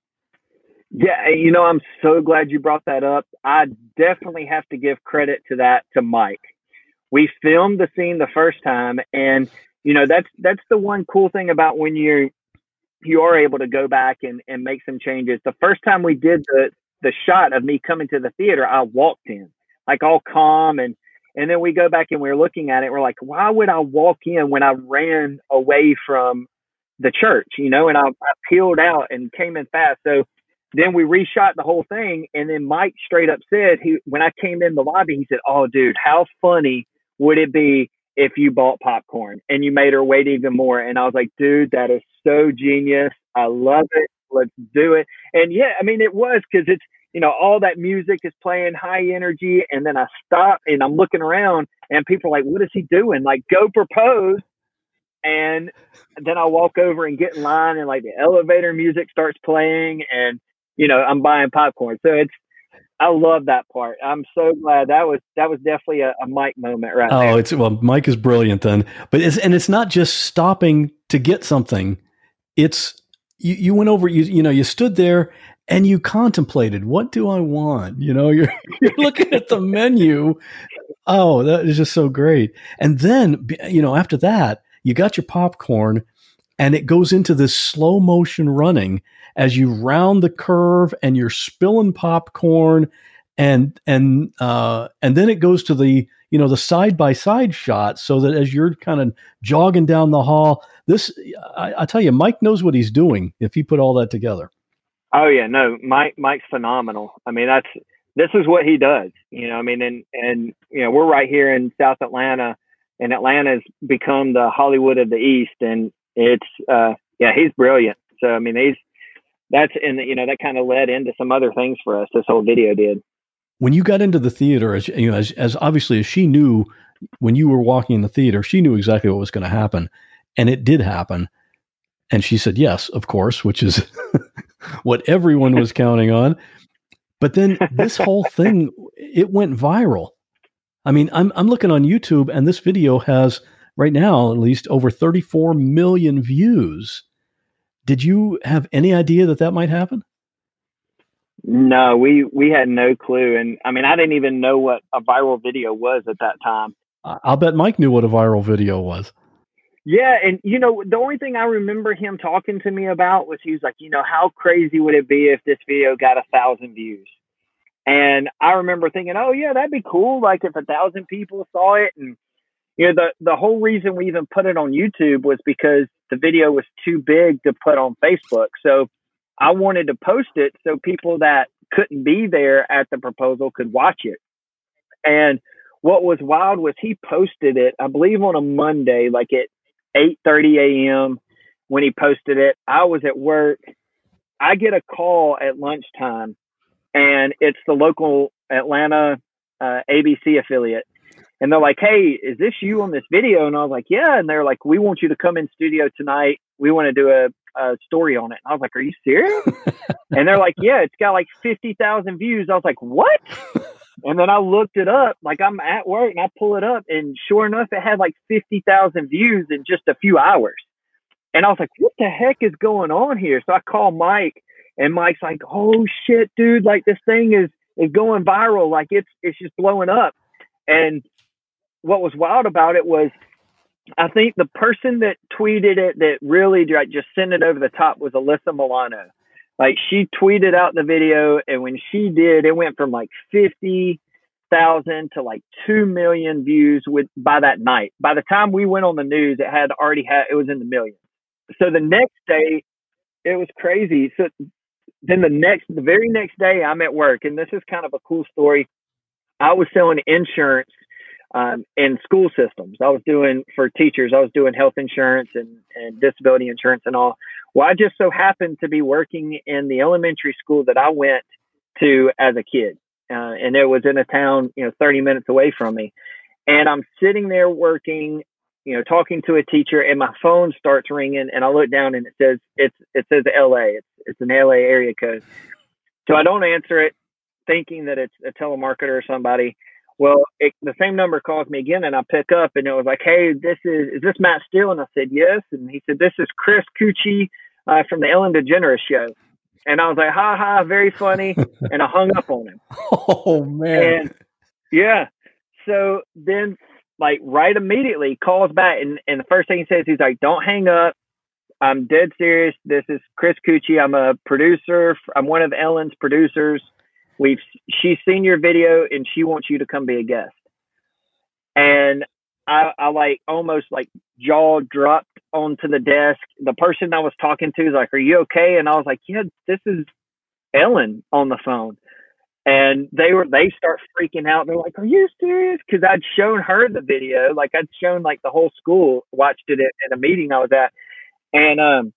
Yeah. You know, I'm so glad you brought that up. I definitely have to give credit to that to Mike. We filmed the scene the first time, and, you know, that's, that's the one cool thing about when you're, you are able to go back and, and make some changes. The first time we did the, the shot of me coming to the theater, I walked in like all calm. And, and then we go back and we're looking at it. We're like, why would I walk in when I ran away from the church, you know, and I, I peeled out and came in fast. So then we reshot the whole thing. And then Mike straight up said, he, when I came in the lobby, he said, oh dude, how funny would it be if you bought popcorn and you made her wait even more? And I was like, dude, that is so genius. I love it. Let's do it. And yeah, I mean, it was because it's, you know, all that music is playing high energy. And then I stop and I'm looking around and people are like, what is he doing? Like, go propose. And then I walk over and get in line and like the elevator music starts playing and, you know, I'm buying popcorn. So it's, I love that part. I'm so glad that was, that was definitely a, a Mike moment right Oh, there. it's, well, Mike is brilliant then, but it's, and it's not just stopping to get something. It's, You, you went over, you, you know, you stood there and you contemplated, what do I want? You know, you're, you're looking at the menu. Oh, that is just so great. And then, you know, after that, you got your popcorn and it goes into this slow motion running as you round the curve and you're spilling popcorn and, and, uh, and then it goes to the, you know, the side by side shot so that as you're kind of jogging down the hall, this, I, I tell you, Mike knows what he's doing if he put all that together. Oh yeah, no, Mike, Mike's phenomenal. I mean, that's, this is what he does, you know, I mean, and, and, you know, we're right here in South Atlanta, and Atlanta's become the Hollywood of the East. And it's, uh, yeah, he's brilliant. So, I mean, he's, that's, and you know, that kind of led into some other things for us. This whole video did. When you got into the theater, as you know, as, as obviously as she knew when you were walking in the theater, she knew exactly what was going to happen. And it did happen. And she said, yes, of course, which is what everyone was counting on. But then this whole thing, it went viral. I mean, I'm I'm looking on YouTube and this video has right now, at least over thirty-four million views. Did you have any idea that that might happen? No, we, we had no clue. And I mean, I didn't even know what a viral video was at that time. I'll bet Mike knew what a viral video was. Yeah. And, you know, the only thing I remember him talking to me about was he was like, you know, how crazy would it be if this video got a thousand views? And I remember thinking, oh, yeah, that'd be cool. Like if a thousand people saw it. And, you know, the, the whole reason we even put it on YouTube was because the video was too big to put on Facebook. So I wanted to post it so people that couldn't be there at the proposal could watch it. And what was wild was he posted it, I believe on a Monday, like at eight thirty a.m. when he posted it. I was at work. I get a call at lunchtime, and it's the local Atlanta uh, A B C affiliate. And they're like, hey, is this you on this video? And I was like, yeah. And they're like, we want you to come in studio tonight. We want to do a, a story on it. And I was like, are you serious? And they're like, yeah, it's got like fifty thousand views. I was like, what? And then I looked it up, like I'm at work and I pull it up, and sure enough, it had like fifty thousand views in just a few hours. And I was like, what the heck is going on here? So I call Mike, and Mike's like, oh shit, dude, like this thing is, is going viral. Like it's, it's just blowing up. And what was wild about it was I think the person that tweeted it that really like, just sent it over the top was Alyssa Milano. Like she tweeted out the video, and when she did, it went from like fifty thousand to like two million views with by that night. By the time we went on the news, it had already had it was in the millions. So the next day, it was crazy. So then the next, the very next day, I'm at work, and this is kind of a cool story. I was selling insurance um, in school systems. I was doing for teachers. I was doing health insurance and, and disability insurance and all. Well, I just so happened to be working in the elementary school that I went to as a kid. Uh, and it was in a town, you know, thirty minutes away from me. And I'm sitting there working, you know, talking to a teacher, and my phone starts ringing, and I look down and it says, it's, it says L A. It's, it's an L A area code. So I don't answer it thinking that it's a telemarketer or somebody. Well, it, the same number calls me again, and I pick up, and it was like, hey, this is, is this Matt Steele? And I said, yes. And he said, this is Chris Cucci uh, from the Ellen DeGeneres show. And I was like, ha ha, very funny. And I hung up on him. Oh, man. And yeah. So then, like, right immediately calls back. And, and the first thing he says, he's like, don't hang up. I'm dead serious. This is Chris Cucci. I'm a producer. I'm one of Ellen's producers. We've she's seen your video, and she wants you to come be a guest. And I, I like almost like jaw dropped onto the desk. The person I was talking to is like, are you okay? And I was like, yeah, this is Ellen on the phone. And they were, they start freaking out. They're like, are you serious? Cause I'd shown her the video. Like I'd shown like the whole school watched it at, at a meeting I was at. And, um,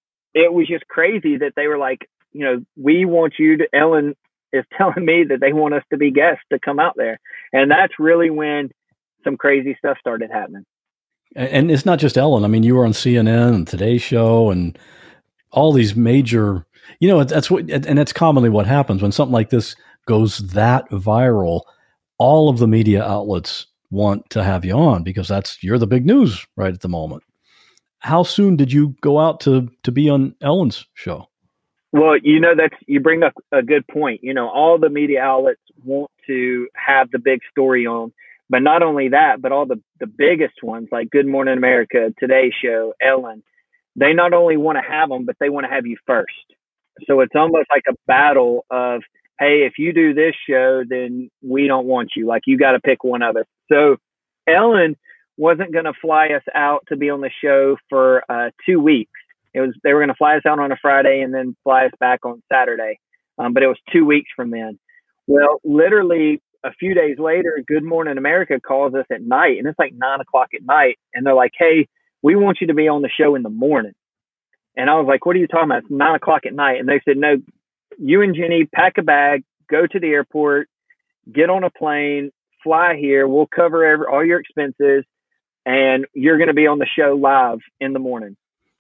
it was just crazy that they were like, you know, we want you to, Ellen is telling me that they want us to be guests to come out there. And that's really when some crazy stuff started happening. And it's not just Ellen. I mean, you were on C N N and Today Show and all these major, you know, that's what, and that's commonly what happens when something like this goes that viral. All of the media outlets want to have you on because that's, you're the big news right at the moment. How soon did you go out to, to be on Ellen's show? Well, you know, that's, you bring up a good point. You know, all the media outlets want to have the big story on. But not only that, but all the, the biggest ones like Good Morning America, Today Show, Ellen, they not only want to have them, but they want to have you first. So it's almost like a battle of, hey, if you do this show, then we don't want you. Like you got to pick one of us. So Ellen wasn't going to fly us out to be on the show for uh, two weeks. It was, they were going to fly us out on a Friday and then fly us back on Saturday. Um, but it was two weeks from then. Well, literally, a few days later, Good Morning America calls us at night, and it's like nine o'clock at night. And they're like, hey, we want you to be on the show in the morning. And I was like, what are you talking about? It's nine o'clock at night. And they said, no, you and Jenny pack a bag, go to the airport, get on a plane, fly here. We'll cover every, all your expenses, and you're going to be on the show live in the morning.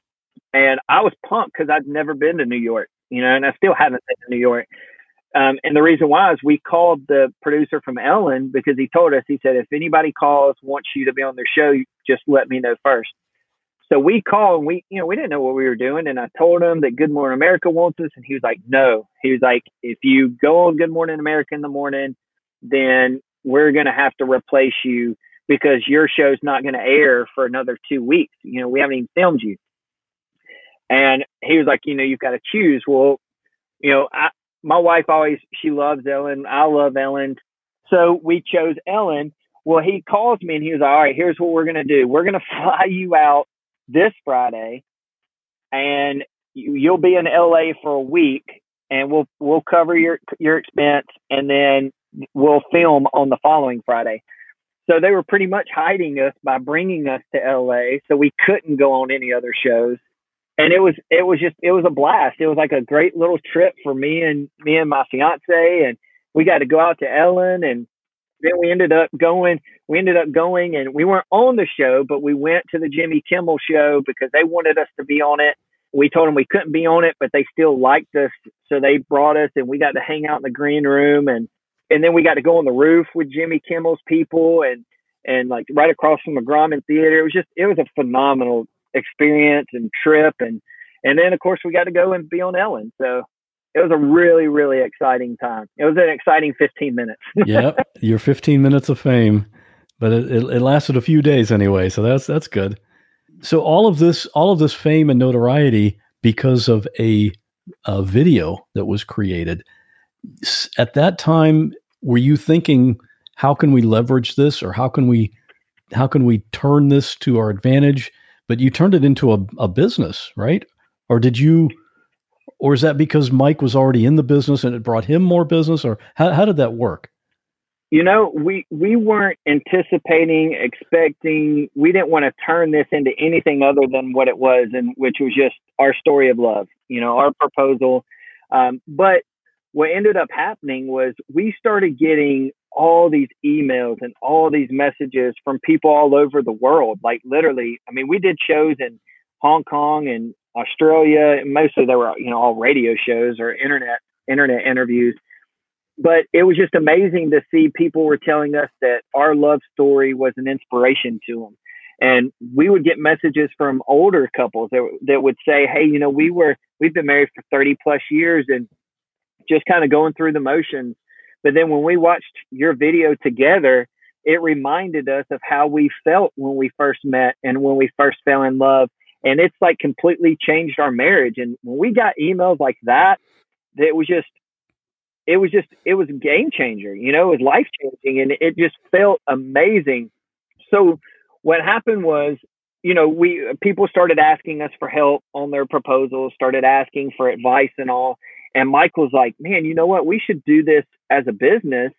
And I was pumped because I'd never been to New York, you know, and I still haven't been to New York. Um, and the reason why is we called the producer from Ellen because he told us, he said, if anybody calls, wants you to be on their show, just let me know first. So we called and we, you know, we didn't know what we were doing. And I told him that Good Morning America wants us. And he was like, no, he was like, if you go on Good Morning America in the morning, then we're going to have to replace you because your show's not going to air for another two weeks. You know, we haven't even filmed you. And he was like, you know, you've got to choose. Well, you know, I, my wife always, she loves Ellen. I love Ellen. So we chose Ellen. Well, he calls me and he was like, all right, here's what we're going to do. We're going to fly you out this Friday and you, you'll be in L A for a week and we'll, we'll cover your, your expense and then we'll film on the following Friday. So they were pretty much hiding us by bringing us to L A. So we couldn't go on any other shows. And it was, it was just, it was a blast. It was like a great little trip for me and me and my fiance. And we got to go out to Ellen. And then we ended up going, we ended up going and we weren't on the show, but we went to the Jimmy Kimmel show because they wanted us to be on it. We told them we couldn't be on it, but they still liked us. So they brought us and we got to hang out in the green room. And, and then we got to go on the roof with Jimmy Kimmel's people and, and like right across from the Grauman Theater. It was just, it was a phenomenal experience and trip. And, and then of course we got to go and be on Ellen. So it was a really, really exciting time. It was an exciting fifteen minutes. Yeah. Your fifteen minutes of fame. but it, it, it lasted a few days anyway. So that's, that's good. So all of this, all of this fame and notoriety because of a, a video that was created at that time, were you thinking, how can we leverage this, or how can we, how can we turn this to our advantage? But you turned it into a, a business, right? Or did you, or is that because Mike was already in the business and it brought him more business, or how, how did that work? You know, we, we weren't anticipating, expecting, we didn't want to turn this into anything other than what it was, and which was just our story of love, you know, our proposal. Um, but what ended up happening was we started getting all these emails and all these messages from people all over the world. Like literally, I mean, we did shows in Hong Kong and Australia, and mostly they were, you know, all radio shows or internet, internet interviews. But it was just amazing to see people were telling us that our love story was an inspiration to them. And we would get messages from older couples that, that would say, hey, you know, we were, we've been married for thirty plus years and just kind of going through the motions. But then when we watched your video together, it reminded us of how we felt when we first met and when we first fell in love. And it's like completely changed our marriage. And when we got emails like that, it was just, it was just, it was a game changer, you know, it was life changing, and it just felt amazing. So what happened was, you know, we, people started asking us for help on their proposals, started asking for advice and all. And Mike was like, man, you know what, we should do this as a business.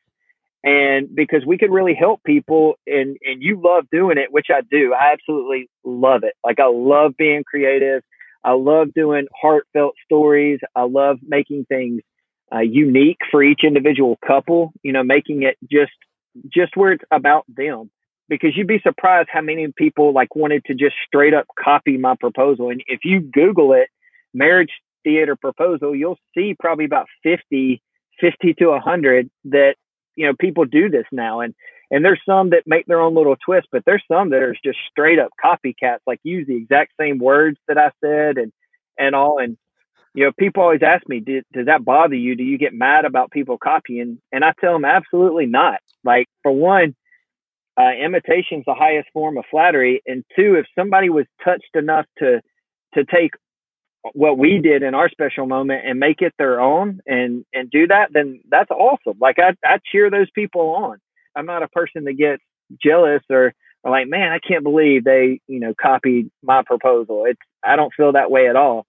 And because we could really help people, and, and you love doing it, which I do. I absolutely love it. Like, I love being creative. I love doing heartfelt stories. I love making things uh, unique for each individual couple, you know, making it just, just where it's about them. Because you'd be surprised how many people like wanted to just straight up copy my proposal. And if you Google it, marriage theater proposal, you'll see probably about fifty, fifty to a hundred that, you know, people do this now. And, and there's some that make their own little twist, but there's some that are just straight up copycats, like use the exact same words that I said and, and all. And, you know, people always ask me, does that bother you? Do you get mad about people copying? And I tell them, absolutely not. Like, for one, uh, imitation is the highest form of flattery. And two, if somebody was touched enough to, to take what we did in our special moment and make it their own and, and do that, then that's awesome. Like, I, I cheer those people on. I'm not a person that gets jealous or, or like, man, I can't believe they, you know, copied my proposal. It's, I don't feel that way at all.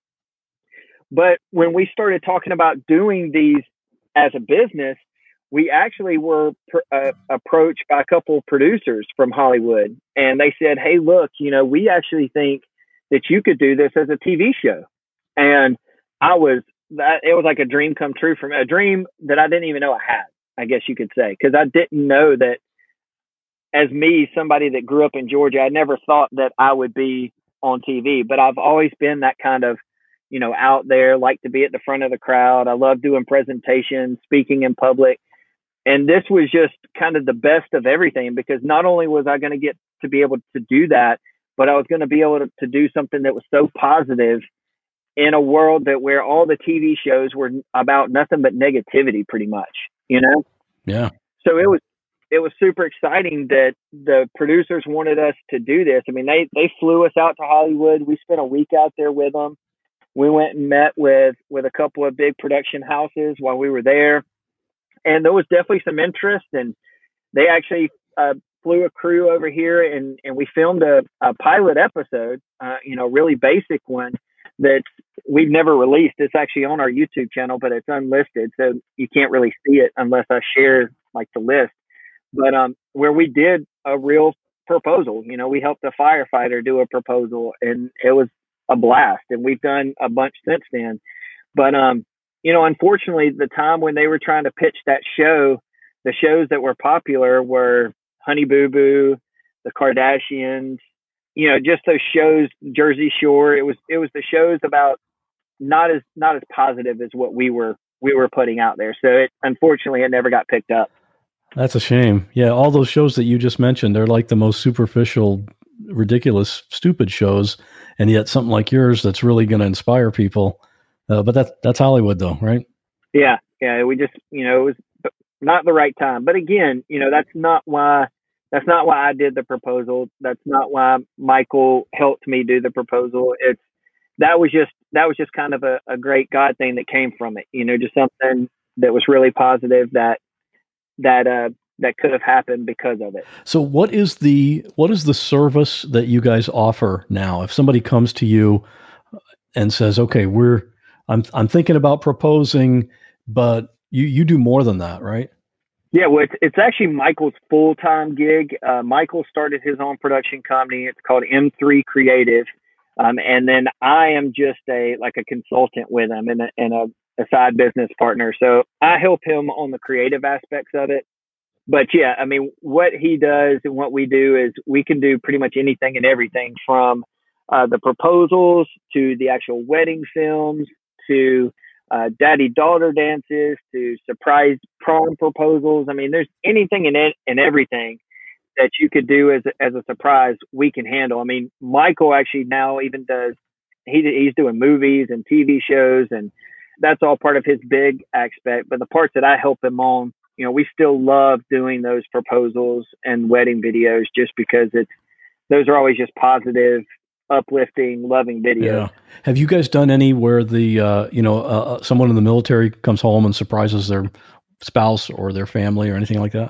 But when we started talking about doing these as a business, we actually were pr- uh, approached by a couple of producers from Hollywood. And they said, hey, look, you know, we actually think that you could do this as a T V show. And I was, that it was like a dream come true for me, a dream that I didn't even know I had, I guess you could say, because I didn't know that as me, somebody that grew up in Georgia, I never thought that I would be on T V, but I've always been that kind of, you know, out there, like to be at the front of the crowd. I love doing presentations, speaking in public. And this was just kind of the best of everything, because not only was I going to get to be able to do that, but I was going to be able to, to do something that was so positive in a world that where all the T V shows were about nothing but negativity, pretty much, you know? Yeah. So it was, it was super exciting that the producers wanted us to do this. I mean, they, they flew us out to Hollywood. We spent a week out there with them. We went and met with, with a couple of big production houses while we were there. And there was definitely some interest, and they actually uh, flew a crew over here, and, and we filmed a, a pilot episode, uh, you know, really basic one that we've never released. It's actually on our YouTube channel, but it's unlisted. So you can't really see it unless I share like the list. But um, where we did a real proposal, you know, we helped a firefighter do a proposal, and it was a blast. And we've done a bunch since then. But, um, you know, unfortunately, the time when they were trying to pitch that show, the shows that were popular were Honey Boo Boo, The Kardashians, you know, just those shows, Jersey Shore. It was, it was the shows about not as, not as positive as what we were, we were putting out there. So it, unfortunately, it never got picked up. That's a shame. Yeah. All those shows that you just mentioned, they're like the most superficial, ridiculous, stupid shows. And yet something like yours that's really going to inspire people. Uh, but that's, that's Hollywood though, right? Yeah. Yeah. We just, you know, it was not the right time. But again, you know, that's not why, That's not why I did the proposal. That's not why Michael helped me do the proposal. It's that was just that was just kind of a, a great God thing that came from it. You know, just something that was really positive that that uh, that could have happened because of it. So, what is the what is the service that you guys offer now? If somebody comes to you and says, "Okay, we're I'm I'm thinking about proposing," but you you do more than that, right? Yeah, well, it's, it's actually Michael's full-time gig. Uh, Michael started his own production company. It's called M three Creative. Um, and then I am just a, like a consultant with him and a, and a, a side business partner. So I help him on the creative aspects of it. But yeah, I mean, what he does and what we do is we can do pretty much anything and everything from uh, the proposals to the actual wedding films to Uh, daddy-daughter dances to surprise prom proposals. I mean, there's anything and, it, and everything that you could do as a, as a surprise we can handle. I mean, Michael actually now even does, he, he's doing movies and T V shows, and that's all part of his big aspect. But the parts that I help him on, you know, we still love doing those proposals and wedding videos just because it's, those are always just positive, uplifting, loving videos. Yeah. Have you guys done any where the, uh, you know, uh, someone in the military comes home and surprises their spouse or their family or anything like that?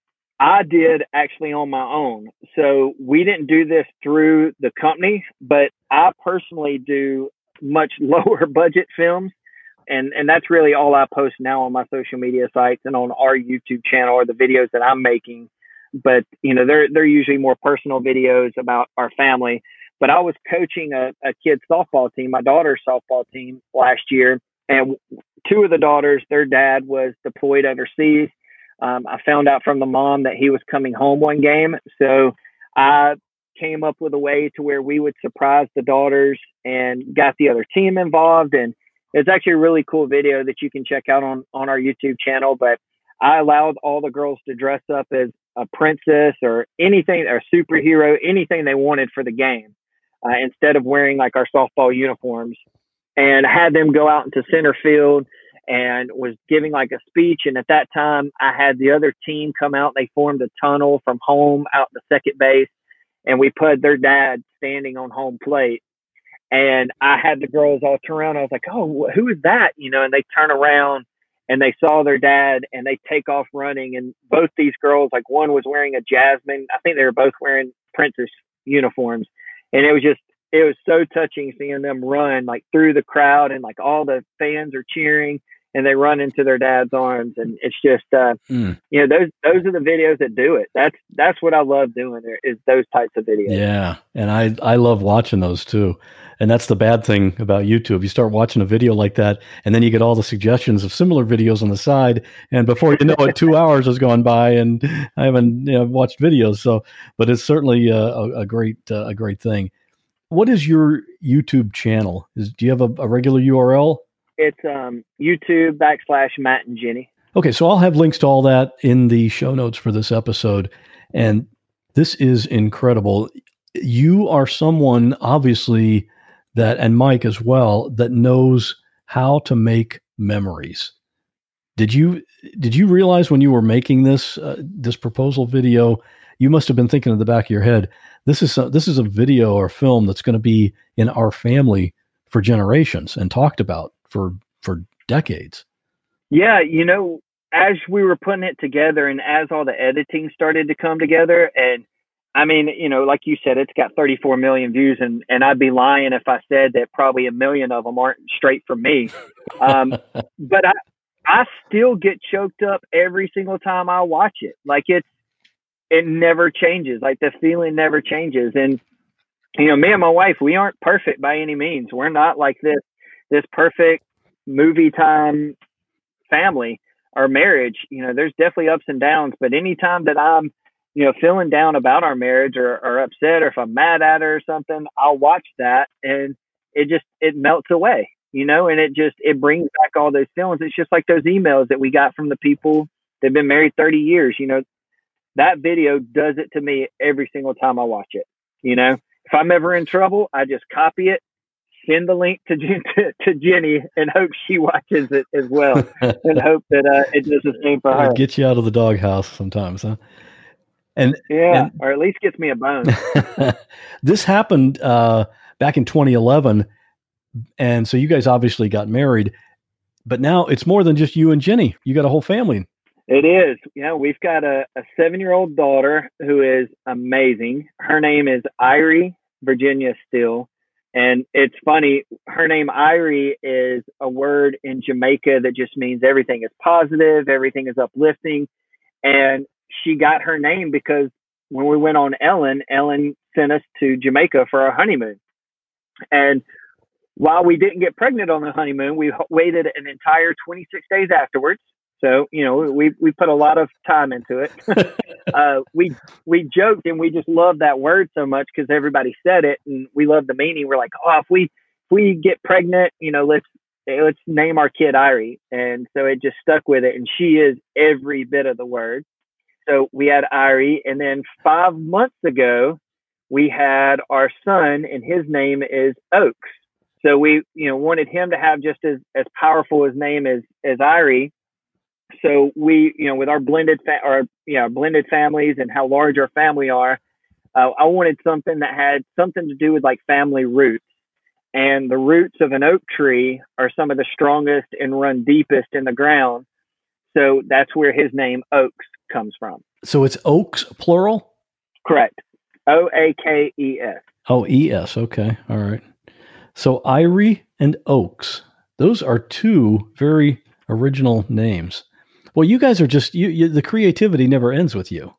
I did actually on my own. So we didn't do this through the company, but I personally do much lower budget films. And, and that's really all I post now on my social media sites and on our YouTube channel or the videos that I'm making. But, you know, they're, they're usually more personal videos about our family. But I was coaching a, a kid's softball team, my daughter's softball team last year. And two of the daughters, their dad was deployed overseas. Um, I found out from the mom that he was coming home one game. So I came up with a way to where we would surprise the daughters and got the other team involved. And it's actually a really cool video that you can check out on, on our YouTube channel. But I allowed all the girls to dress up as a princess or anything, or superhero, anything they wanted for the game. Uh, instead of wearing like our softball uniforms, and had them go out into center field and was giving like a speech. And at that time I had the other team come out. They formed a tunnel from home out to second base, and we put their dad standing on home plate. And I had the girls all turn around. I was like, "Oh, who is that?" You know, and they turn around and they saw their dad and they take off running. And both these girls, like one was wearing a Jasmine. I think they were both wearing princess uniforms. And it was just, it was so touching seeing them run like through the crowd, and like all the fans are cheering and they run into their dad's arms. And it's just, uh, mm. you know, those, those are the videos that do it. That's, that's what I love doing there, is those types of videos. Yeah. And I, I love watching those too. And that's the bad thing about YouTube. You start watching a video like that, and then you get all the suggestions of similar videos on the side. And before you know it, two hours has gone by and I haven't you know, watched videos. So, but it's certainly a, a, a great, uh, a great thing. What is your YouTube channel? Is, do you have a, a regular U R L? It's um, YouTube backslash Matt and Jenny. Okay, so I'll have links to all that in the show notes for this episode. And this is incredible. You are someone, obviously, that, and Mike as well, that knows how to make memories. Did you did you realize when you were making this uh, this proposal video, you must have been thinking in the back of your head, this is a, this is a video or film that's going to be in our family for generations and talked about for for decades. Yeah, you know, as we were putting it together and as all the editing started to come together, and I mean, you know, like you said, it's got thirty-four million views, and, and I'd be lying if I said that probably a million of them aren't straight from me. Um, but I, I still get choked up every single time I watch it. Like it's, it never changes. Like the feeling never changes. And, you know, me and my wife, we aren't perfect by any means. We're not like this, this perfect movie time family or marriage. You know, there's definitely ups and downs, but anytime that I'm, you know, feeling down about our marriage or, or upset, or if I'm mad at her or something, I'll watch that and it just, it melts away, you know, and it just, it brings back all those feelings. It's just like those emails that we got from the people that have been married thirty years, you know, that video does it to me every single time I watch it. You know, if I'm ever in trouble, I just copy it, send the link to, to, to Jenny, and hope she watches it as well, and hope that uh, it does the same for her. Get you out of the doghouse sometimes, huh? And yeah, and, or at least gets me a bone. This happened uh, back in twenty eleven, and so you guys obviously got married. But now it's more than just you and Jenny. You got a whole family. It is. Yeah, we've got a, a seven-year-old daughter who is amazing. Her name is Irie Virginia Steele. And it's funny, her name Irie is a word in Jamaica that just means everything is positive, everything is uplifting. And she got her name because when we went on Ellen, Ellen sent us to Jamaica for our honeymoon. And while we didn't get pregnant on the honeymoon, we waited an entire twenty-six days afterwards. So, you know, we we put a lot of time into it. uh, we we joked and we just loved that word so much because everybody said it and we loved the meaning. We're like, oh, if we if we get pregnant, you know, let's let's name our kid Irie. And so it just stuck with it. And she is every bit of the word. So we had Irie, and then five months ago we had our son, and his name is Oaks. So we, you know, wanted him to have just as as powerful his name as as Irie. So we, you know, with our blended, fa- our yeah, blended families and how large our family are, uh, I wanted something that had something to do with like family roots. And the roots of an oak tree are some of the strongest and run deepest in the ground. So that's where his name Oaks comes from. So it's Oaks, plural? Correct. O A K E S. Oh, E S. Okay. All right. So Irie and Oaks, those are two very original names. Well, you guys are just, you, you the creativity never ends with you.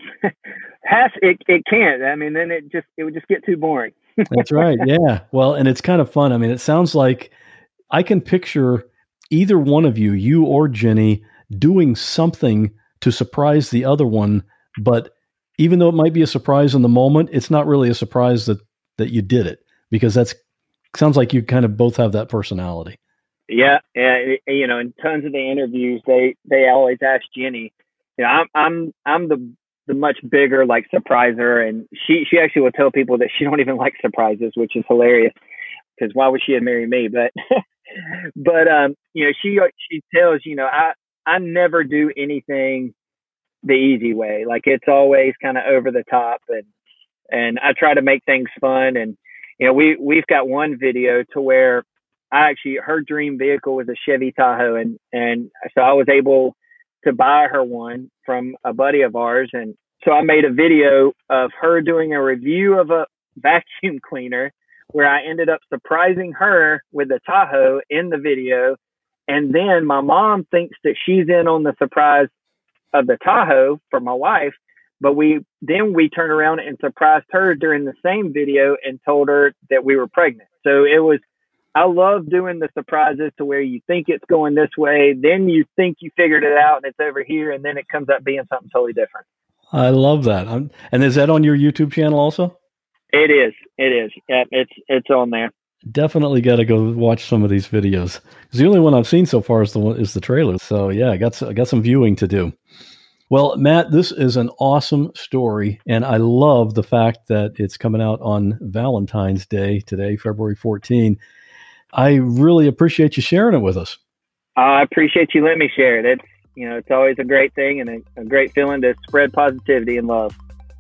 Has it, it can't. I mean, then it just, it would just get too boring. That's right. Yeah. Well, and it's kind of fun. I mean, it sounds like I can picture either one of you, you or Jenny, doing something to surprise the other one. But even though it might be a surprise in the moment, it's not really a surprise that, that you did it, because that's, sounds like you kind of both have that personality. Yeah, yeah, you know, in tons of the interviews, they they always ask Jenny. You know, I'm I'm I'm the the much bigger like surpriser, and she she actually will tell people that she don't even like surprises, which is hilarious because why would she have married me? But but um, you know, she she tells you know I I never do anything the easy way. Like it's always kind of over the top, and and I try to make things fun. And you know, we we've got one video to where I actually, her dream vehicle was a Chevy Tahoe. And, and so I was able to buy her one from a buddy of ours. And so I made a video of her doing a review of a vacuum cleaner where I ended up surprising her with the Tahoe in the video. And then my mom thinks that she's in on the surprise of the Tahoe for my wife. But we, then we turned around and surprised her during the same video and told her that we were pregnant. So it was, I love doing the surprises to where you think it's going this way, then you think you figured it out and it's over here, and then it comes up being something totally different. I love that. I'm, and is that on your YouTube channel also? It is. It is. Yeah, it's it's on there. Definitely got to go watch some of these videos. The only one I've seen so far is the one is the trailer. So yeah, I got I got some viewing to do. Well, Matt, this is an awesome story, and I love the fact that it's coming out on Valentine's Day today, February fourteenth. I really appreciate you sharing it with us. I appreciate you letting me share it. It's, you know, it's always a great thing and a, a great feeling to spread positivity and love.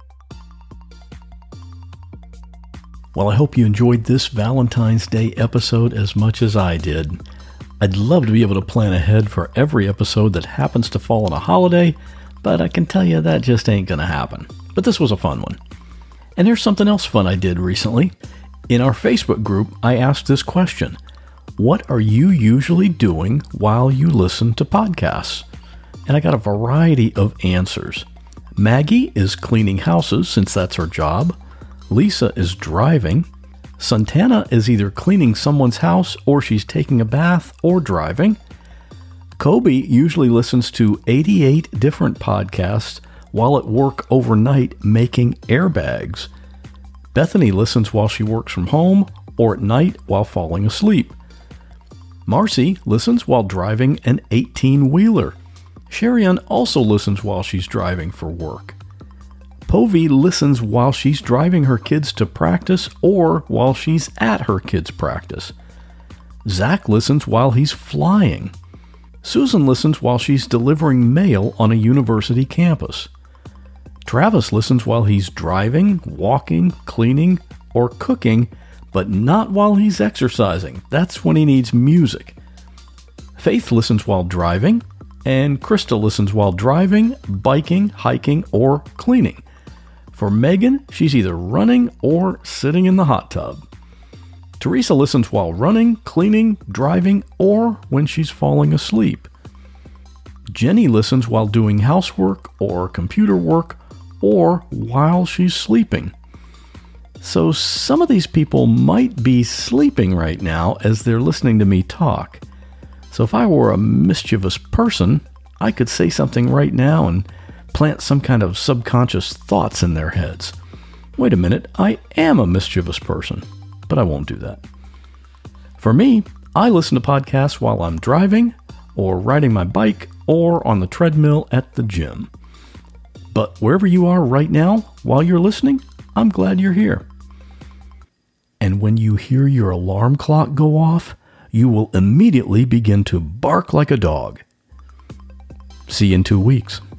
Well, I hope you enjoyed this Valentine's Day episode as much as I did. I'd love to be able to plan ahead for every episode that happens to fall on a holiday, but I can tell you that just ain't going to happen. But this was a fun one. And here's something else fun I did recently. In our Facebook group, I asked this question: what are you usually doing while you listen to podcasts? And I got a variety of answers. Maggie is cleaning houses since that's her job. Lisa is driving. Santana is either cleaning someone's house or she's taking a bath or driving. Kobe usually listens to eighty-eight different podcasts while at work overnight making airbags. Bethany listens while she works from home or at night while falling asleep. Marcy listens while driving an eighteen-wheeler. Sherian also listens while she's driving for work. Povey listens while she's driving her kids to practice or while she's at her kids' practice. Zach listens while he's flying. Susan listens while she's delivering mail on a university campus. Travis listens while he's driving, walking, cleaning, or cooking, but not while he's exercising. That's when he needs music. Faith listens while driving, and Krista listens while driving, biking, hiking, or cleaning. For Megan, she's either running or sitting in the hot tub. Teresa listens while running, cleaning, driving, or when she's falling asleep. Jenny listens while doing housework or computer work or while she's sleeping. So some of these people might be sleeping right now as they're listening to me talk. So if I were a mischievous person, I could say something right now and plant some kind of subconscious thoughts in their heads. Wait a minute, I am a mischievous person, but I won't do that. For me, I listen to podcasts while I'm driving or riding my bike or on the treadmill at the gym. But wherever you are right now, while you're listening, I'm glad you're here. And when you hear your alarm clock go off, you will immediately begin to bark like a dog. See you in two weeks.